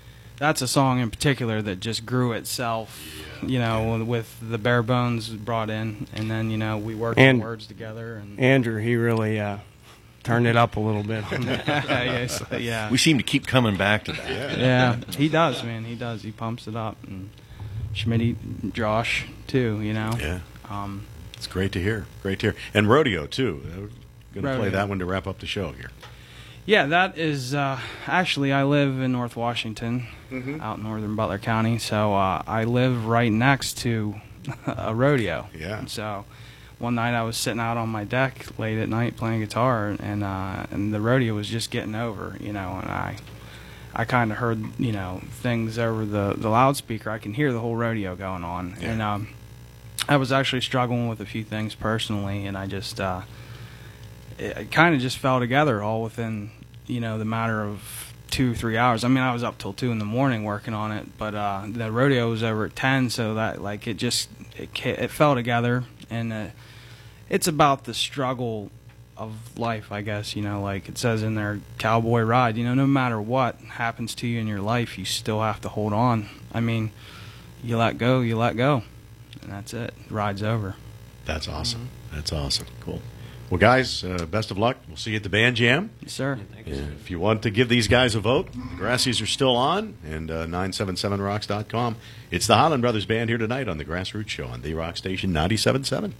that's a song in particular that just grew itself, yeah. you know, yeah. with the bare bones brought in, and then, you know, we worked and the words together. And Andrew, he really uh, turned it up a little bit on that. yes, yeah. We seem to keep coming back to that. Yeah. yeah, he does, man. He does. He pumps it up. And Schmitty, Josh, too, you know. Yeah. Um, it's great to hear. Great to hear. And Rodeo, too. We're going to play that one to wrap up the show here. Yeah, that is uh, actually, I live in North Washington, mm-hmm. out in northern Butler County, so uh, I live right next to a rodeo. Yeah. And so one night I was sitting out on my deck late at night playing guitar, and uh, and the rodeo was just getting over, you know, and I I kind of heard, you know, things over the, the loudspeaker. I can hear the whole rodeo going on. Yeah. And um, I was actually struggling with a few things personally, and I just... Uh, It, it kind of just fell together all within, you know, the matter of two, three hours. I mean, I was up till two in the morning working on it, but uh, the rodeo was over at ten, so that, like, it just, it, it fell together, and uh, it's about the struggle of life, I guess, you know, like it says in there, cowboy ride, you know, no matter what happens to you in your life, you still have to hold on. I mean, you let go, you let go, and that's it. The ride's over. That's awesome. Mm-hmm. That's awesome. Cool. Well, guys, uh, best of luck. We'll see you at the band jam. Yes, sir. Yeah, if you want to give these guys a vote, the Grassies are still on, and uh, nine seven seven rocks dot com. It's the Highland Brothers Band here tonight on the Grassroots Show on the Rock Station ninety-seven point seven.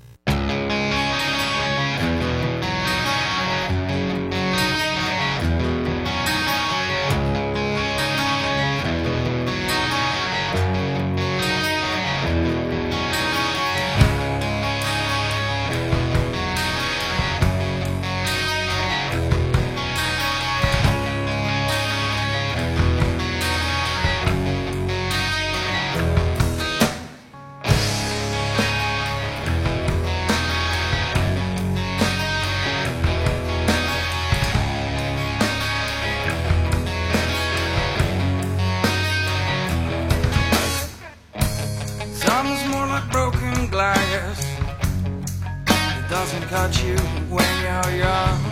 Cut you when you're young.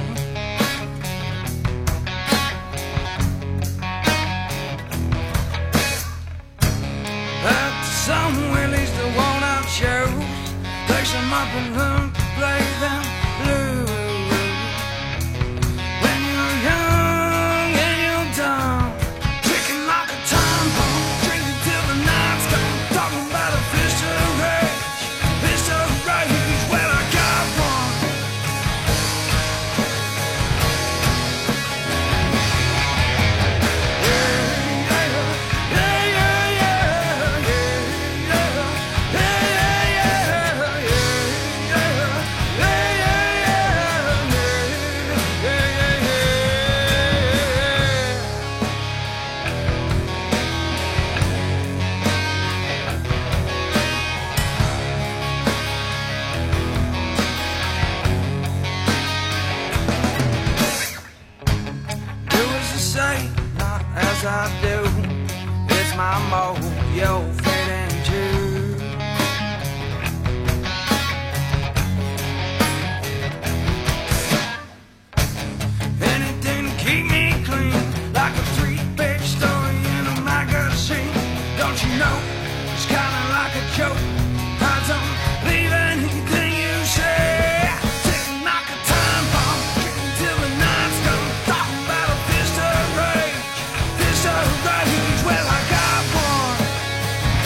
But some willies that won't have shows, place them up and learn to play them blues. When you're young and you're dumb, tricking like a time bomb, drinking till the night's gone, talking about a fist of rage, fist of rage. Well, I got one. As I do, it's my mode, you'll fit into. Anything to keep me clean, like a three-page story in a magazine. Don't you know, it's kinda like a joke. I don't believe anything you say. Ticking like a time bomb, ticking till the night's gone. Talking about a fist of rage. Well, I got one.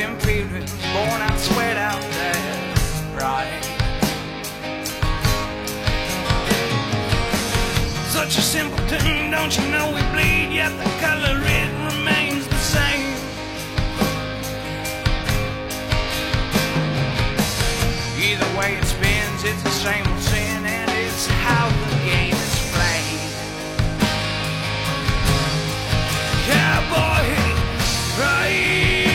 them feelings, born out, sweat out there, right? Such a simple tune, don't you know we bleed, yet the color it remains the same. Either way it spins, it's the same old sin, and it's how the game is played. Cowboy, right?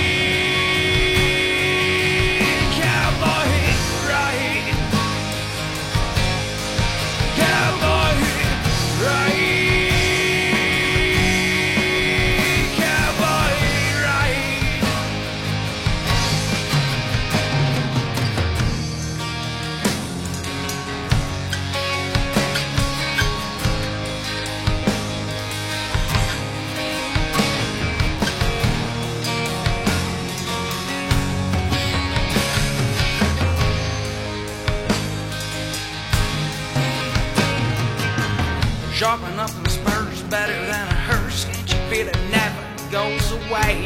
Cowboy, right? Cowboy, right? Cowboy, right? Sharpen up them spurs better than a hearse. Can't you feel it never goes away?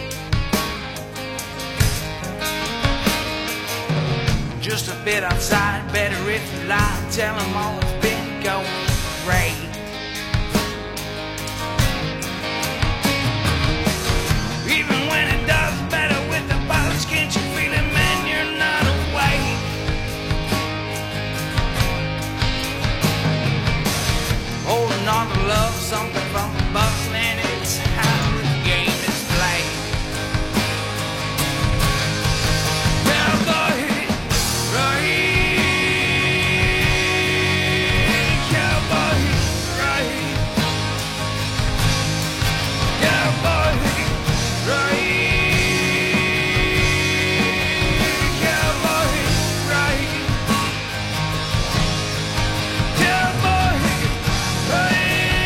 Just a bit outside, better if you lie. Tell them all it's been going great. Even when it does better with the buzz, can't you feel it, man? You're not awake. Holding on to love, something from above, man, it's how the game is played. Cowboy, right? Cowboy, right? Cowboy, right? Cowboy, right? Cowboy, right?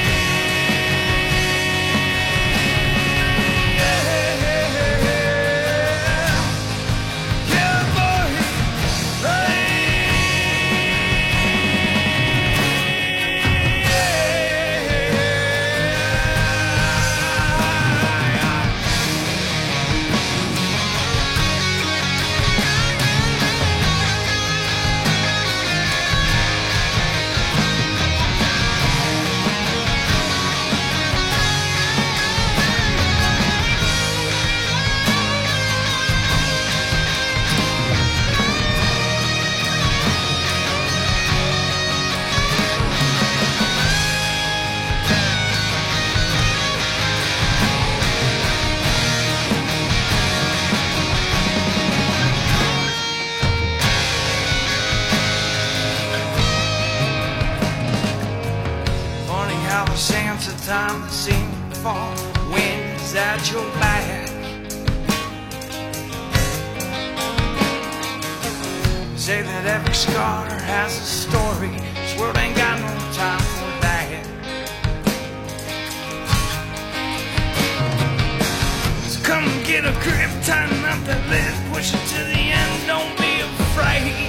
Funny how the sands of time that seem to fall, wind's at your back. Say that every scar has a story. This world ain't got no time for that. So come and get a grip, tighten up that lid, push it to the end, don't be afraid.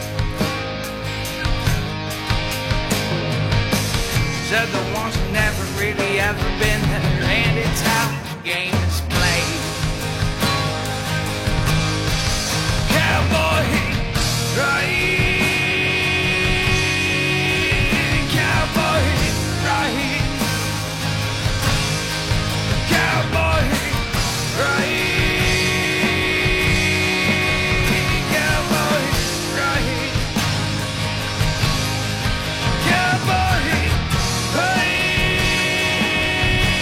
Said the ones who never really ever been there, and it's how the game is played. Cowboy, right? Cowboy, right? Cowboy, right? Cowboy, right? Cowboy, right?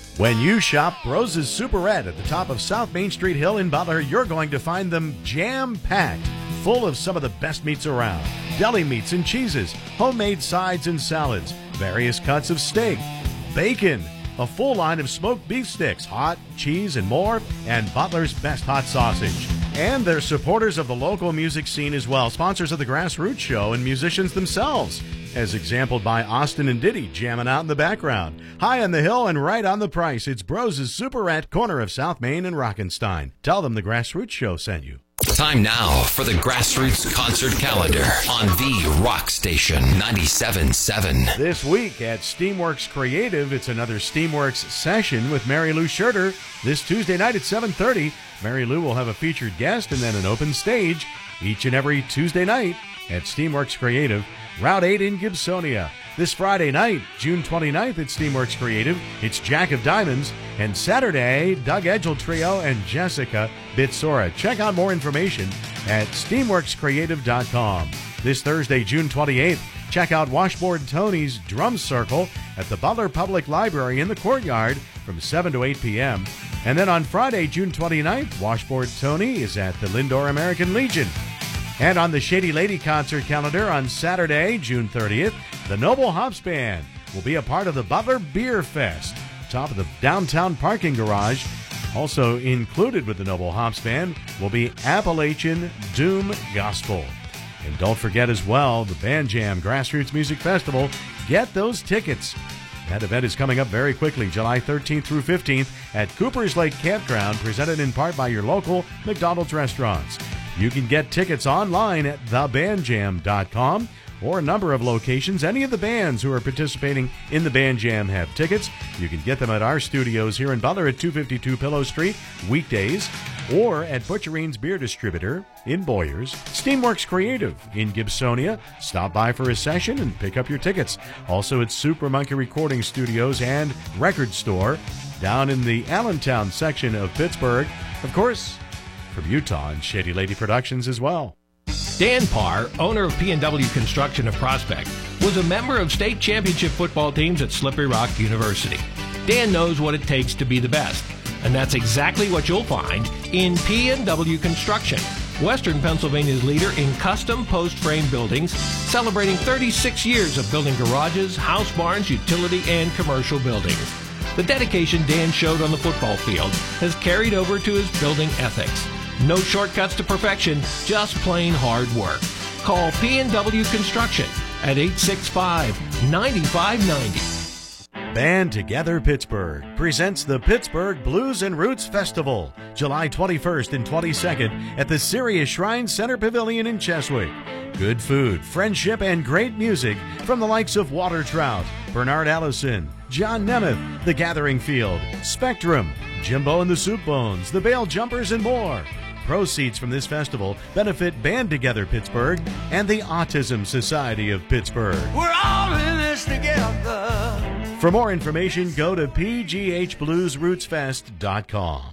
When you shop Rose's Superette at the top of South Main Street Hill in Butler, you're going to find them jam-packed, full of some of the best meats around. Deli meats and cheeses, homemade sides and salads, various cuts of steak, bacon, a full line of smoked beef sticks, hot, cheese, and more, and Butler's best hot sausage. And they're supporters of the local music scene as well, sponsors of the Grassroots Show and musicians themselves, as exampled by Austin and Diddy jamming out in the background. High on the hill and right on the price, it's Brose's Superette, corner of South Main and Rockenstein. Tell them the Grassroots Show sent you. Time now for the Grassroots Concert Calendar on the Rock Station ninety-seven point seven. This week at Steamworks Creative, it's another Steamworks session with Mary Lou Schurter. This Tuesday night at seven thirty, Mary Lou will have a featured guest and then an open stage each and every Tuesday night at Steamworks Creative, Route eight in Gibsonia. This Friday night, June twenty-ninth at Steamworks Creative, it's Jack of Diamonds. And Saturday, Doug Edgel Trio and Jessica Bitsora. Check out more information at steamworks creative dot com. This Thursday, June twenty-eighth, check out Washboard Tony's Drum Circle at the Butler Public Library in the courtyard from seven to eight p.m. And then on Friday, June twenty-ninth, Washboard Tony is at the Lindor American Legion. And on the Shady Lady concert calendar on Saturday, June thirtieth, the Noble Hops Band will be a part of the Butler Beer Fest, top of the downtown parking garage. Also included with the Noble Hops Band will be Appalachian Doom Gospel. And don't forget as well, the Band Jam Grassroots Music Festival. Get those tickets. That event is coming up very quickly, July thirteenth through fifteenth at Cooper's Lake Campground, presented in part by your local McDonald's restaurants. You can get tickets online at the band jam dot com or a number of locations. Any of the bands who are participating in the Band Jam have tickets. You can get them at our studios here in Butler at two fifty-two Pillow Street weekdays, or at Butcherine's Beer Distributor in Boyers, Steamworks Creative in Gibsonia. Stop by for a session and pick up your tickets. Also at Super Monkey Recording Studios and Record Store down in the Allentown section of Pittsburgh. Of course, from Utah and Shady Lady Productions as well. Dan Parr, owner of P and W Construction of Prospect, was a member of state championship football teams at Slippery Rock University. Dan knows what it takes to be the best, and that's exactly what you'll find in P and W Construction, Western Pennsylvania's leader in custom post-frame buildings, celebrating thirty-six years of building garages, house barns, utility, and commercial buildings. The dedication Dan showed on the football field has carried over to his building ethics. No shortcuts to perfection, just plain hard work. Call P and W Construction at eight six five, nine five nine zero. Band Together Pittsburgh presents the Pittsburgh Blues and Roots Festival, July twenty-first and twenty-second at the Sirius Shrine Center Pavilion in Cheswick. Good food, friendship, and great music from the likes of Water Trout, Bernard Allison, John Nemeth, The Gathering Field, Spectrum, Jimbo and the Soup Bones, The Bale Jumpers, and more. Proceeds from this festival benefit Band Together Pittsburgh and the Autism Society of Pittsburgh. We're all in this together. For more information, go to p g h blues roots fest dot com.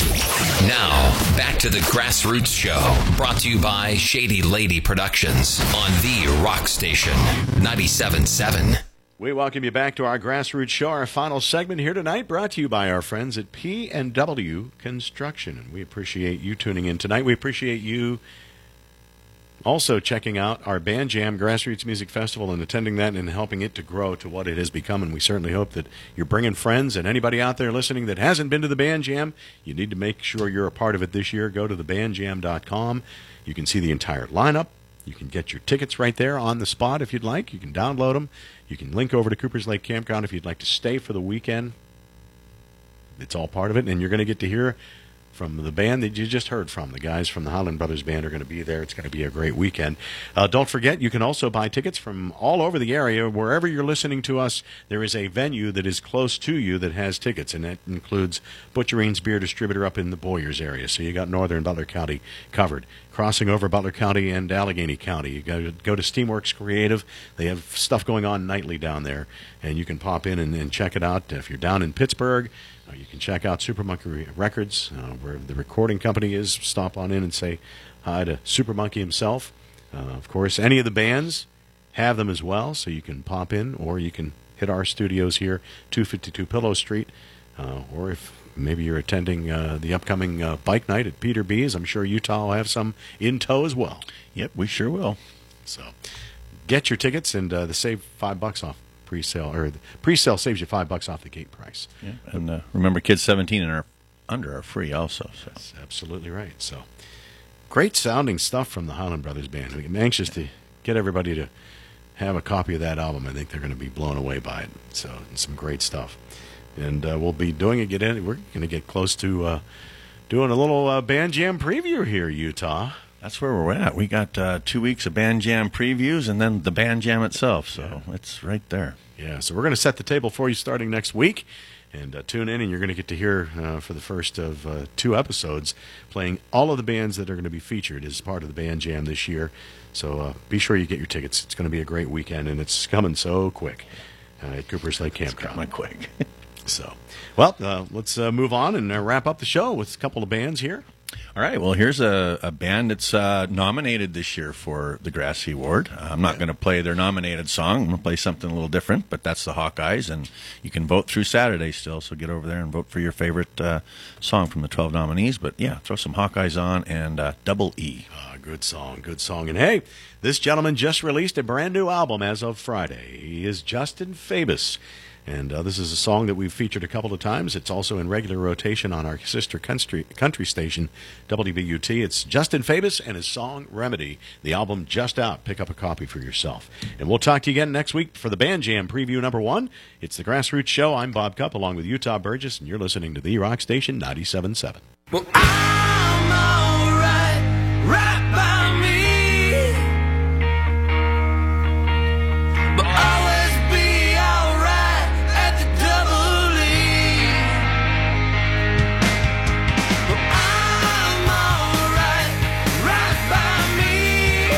Now, back to the Grassroots Show, brought to you by Shady Lady Productions on the Rock Station ninety-seven point seven. We welcome you back to our Grassroots Show, our final segment here tonight, brought to you by our friends at P and W Construction. And we appreciate you tuning in tonight. We appreciate you also checking out our Band Jam Grassroots Music Festival and attending that and helping it to grow to what it has become. And we certainly hope that you're bringing friends, and anybody out there listening that hasn't been to the Band Jam, you need to make sure you're a part of it this year. Go to the band jam dot com. You can see the entire lineup. You can get your tickets right there on the spot if you'd like. You can download them. You can link over to Cooper's Lake Campground if you'd like to stay for the weekend. It's all part of it, and you're going to get to hear from the band that you just heard from. The guys from the Holland Brothers Band are going to be there. It's going to be a great weekend. Uh, don't forget, you can also buy tickets from all over the area. Wherever you're listening to us, there is a venue that is close to you that has tickets, and that includes Butcherine's Beer Distributor up in the Boyers area. So you got northern Butler County covered. Crossing over Butler County and Allegheny County, you go, go to Steamworks Creative. They have stuff going on nightly down there, and you can pop in and, and check it out. If you're down in Pittsburgh, uh, you can check out Super Monkey Records, uh, where the recording company is. Stop on in and say hi to Super Monkey himself. Uh, of course, any of the bands have them as well, so you can pop in, or you can hit our studios here, two fifty-two Pillow Street. uh, or if maybe you're attending uh, the upcoming uh, bike night at Peter B's, I'm sure Utah will have some in tow as well. Yep, we sure will. So get your tickets, and uh, the save five bucks off pre-sale, or the pre-sale saves you five bucks off the gate price. Yeah, and uh, remember, kids seventeen and are under are free also. So. That's absolutely right. So great sounding stuff from the Highland Brothers Band. I'm anxious to get everybody to have a copy of that album. I think they're going to be blown away by it. So some great stuff. And uh, we'll be doing it. Get in. We're going to get close to uh, doing a little uh, Band Jam preview here, Utah. That's where we're at. We got uh, two weeks of Band Jam previews and then the Band Jam itself. So yeah. It's right there. Yeah, so we're going to set the table for you starting next week. And uh, tune in, and you're going to get to hear uh, for the first of uh, two episodes playing all of the bands that are going to be featured as part of the Band Jam this year. So uh, be sure you get your tickets. It's going to be a great weekend, and it's coming so quick uh, at Cooper's Lake Campground. Coming quick. So, well, uh, let's uh, move on and uh, wrap up the show with a couple of bands here. All right, well, here's a, a band that's uh, nominated this year for the Grassy Award. Uh, I'm not going to play their nominated song. I'm going to play something a little different, but that's the Hawkeyes, and you can vote through Saturday still, so get over there and vote for your favorite uh, song from the twelve nominees. But, yeah, throw some Hawkeyes on and uh, Double E. Ah, good song, good song. And, hey, this gentleman just released a brand new album as of Friday. He is Justin Fabus. And uh, this is a song that we've featured a couple of times. It's also in regular rotation on our sister country, country station, W B U T. It's Justin Fabus and his song Remedy. The album just out. Pick up a copy for yourself. And we'll talk to you again next week for the Band Jam preview number one. It's the Grassroots Show. I'm Bob Cupp along with Utah Burgess, and you're listening to the Rock Station ninety-seven point seven. Well, I'm all right, right by me. But always be all right at the double E. Well, I'm all right, right by me.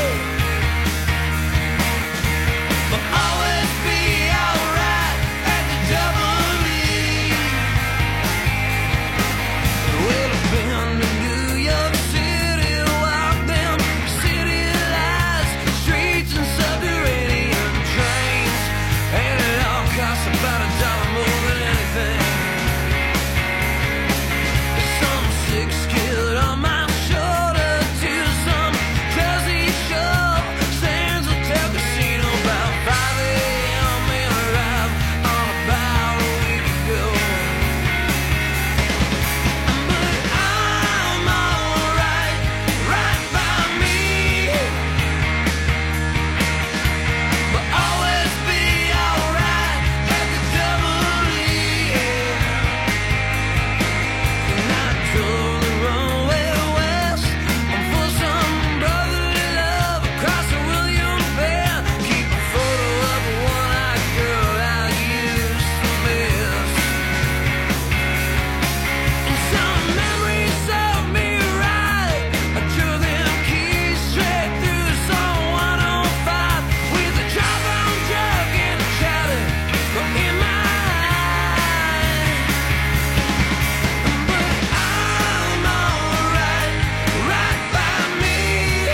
But always be all right at the double E. Well, I've been to New York City, walked them city lights, streets and subterranean trains, and it all costs about a dollar more than anything. Some six kid on my shoulder to some cozy show, Sands Hotel Casino, about five a.m. in a ride on about a week ago. But I'm all right, right by me. But always be all right at the double E. And I drove the runway west for some brotherly love across the William Bend. Keep a photo of a one-eyed girl I used to miss. And some memories serve me right. I drew them keys straight through Song one oh five with a trombone jug and a chalice in my eye. But I'm all right, right by me.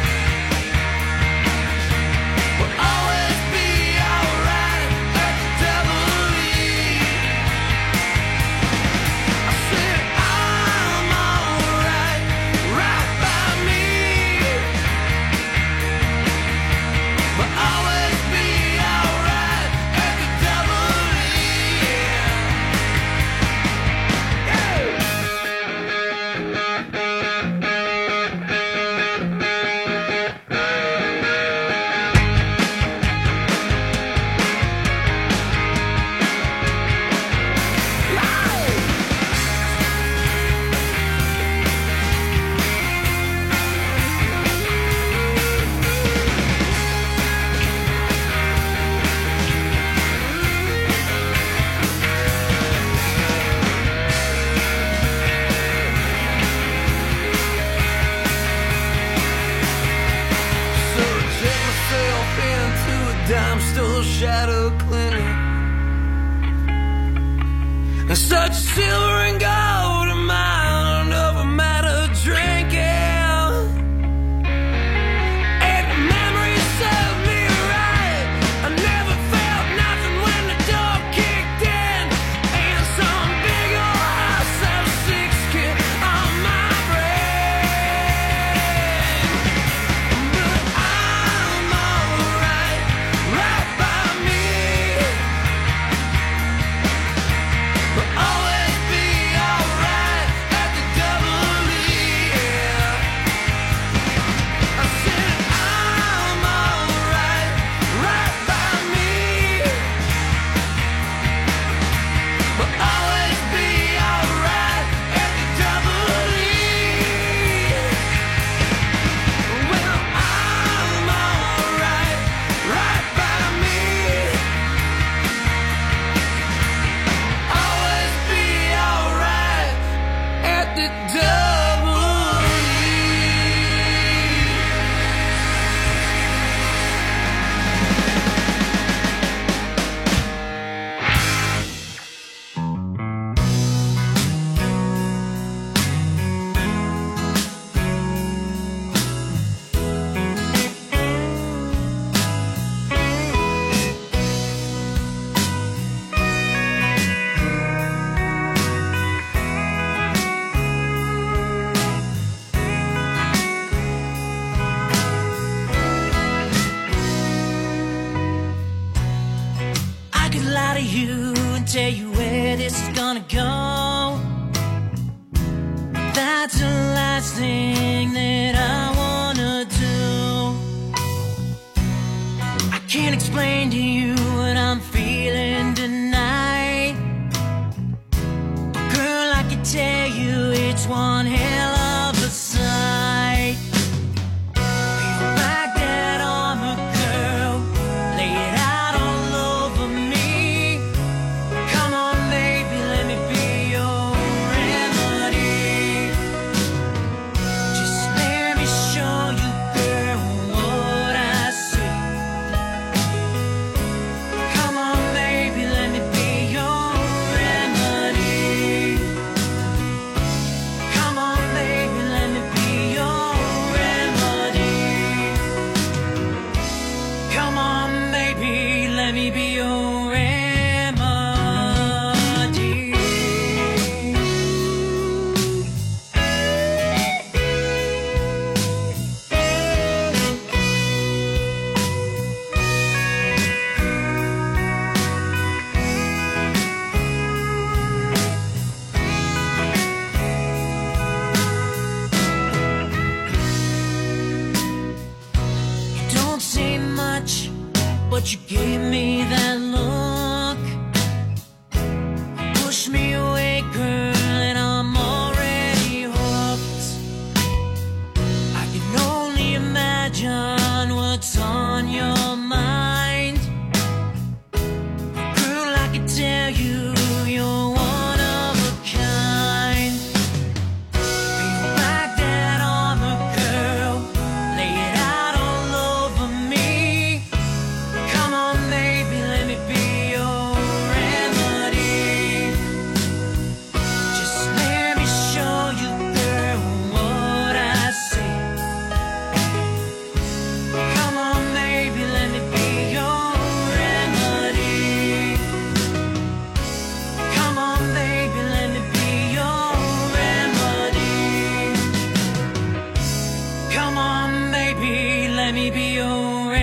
Will always be all right at the double E. I said I'm all right, right by me. Will always be all right at the double E. So check myself into a dime store shadow clinic, and such silver and gold amount of a matter drinking. And the memory served me right. I never felt nothing when the door kicked in, and some big everything that I wanna do. I can't explain to you what I'm feeling tonight. Girl, I can tell you it's one hell of a sight. Peel back that armor, girl, lay it out all over me. Come on, baby, let me be your remedy. Just let me show you, girl, what I see. Come on, baby, let me be your remedy. Come on, baby, let me be your remedy. Come on, baby, let me be your remedy. You don't say much, but you give me that look. Push me away, girl, and I'm already hooked. I can only imagine what's on your mind. Girl, I can tell you you're one of a kind. Peel back that armor, girl, lay it out all over me. Come on, baby, let me be your remedy. Just let me show you, girl, what I see. Come on, baby, let me be your remedy. Come on, baby, let me be your remedy. Come on, baby, let me be your remedy.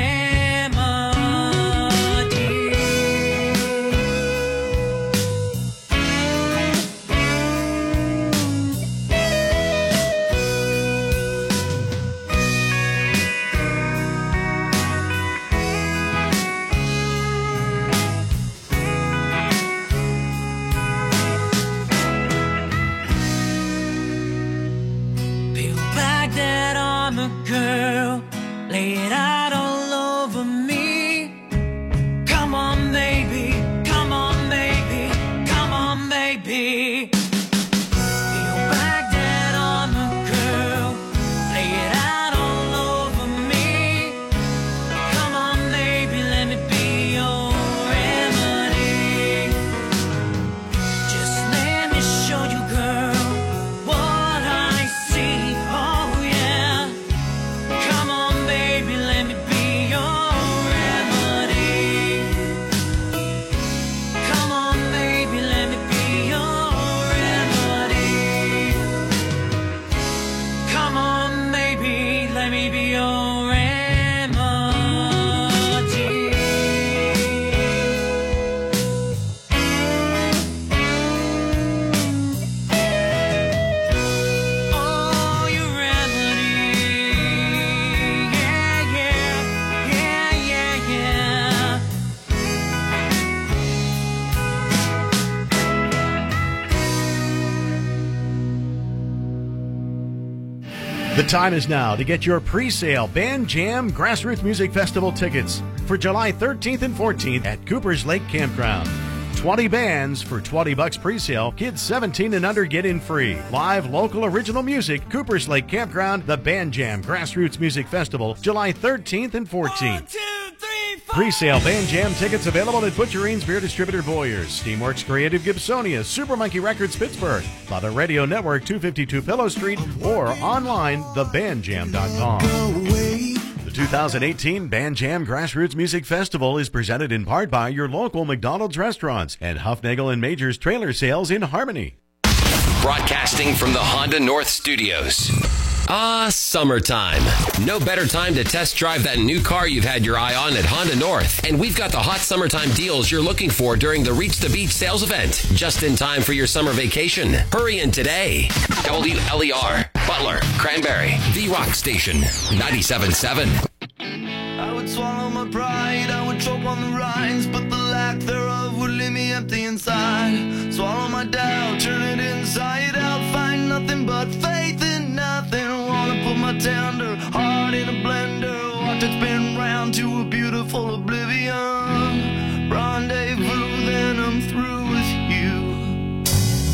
Peel back that armor, girl, lay it out all over me. Come on, baby, come on, baby, come on, baby. Peel back that armor, girl, lay it out all over me. Come on, baby, let me be your remedy. Just let me show you, girl, what I see. Oh yeah. Come on, baby, let me be your remedy. Come on, baby, let me be your remedy. Come on, baby, let me be your remedy. Oh, your remedy. Yeah, yeah, yeah, yeah, yeah. The time is now to get your pre-sale Band Jam Grassroots Music Festival tickets for July thirteenth and fourteenth at Cooper's Lake Campground. twenty bands for twenty bucks pre-sale. Kids seventeen and under get in free. Live local original music. Cooper's Lake Campground, the Band Jam Grassroots Music Festival, July thirteenth and fourteenth. Pre-sale Band Jam tickets available at Butcherines Beer Distributor Boyers, Steamworks Creative Gibsonia, Super Monkey Records Pittsburgh, by the Radio Network, two fifty-two Pillow Street, or online the band jam dot com. The two thousand eighteen Band Jam Grassroots Music Festival is presented in part by your local McDonald's restaurants and Huffnagel and Majors Trailer Sales in Harmony. Broadcasting from the Honda North Studios. Ah, summertime. No better time to test drive that new car you've had your eye on at Honda North. And we've got the hot summertime deals you're looking for during the Reach the Beach sales event. Just in time for your summer vacation. Hurry in today. W L E R. Butler, Cranberry, The Rock Station, ninety-seven point seven. I would swallow my pride, I would choke on the rinds, but the lack thereof would leave me empty inside. Swallow my doubt, turn it inside out, find nothing but faith in nothing. Wanna put my tender heart in a blender, watch it spin round to a beautiful oblivion.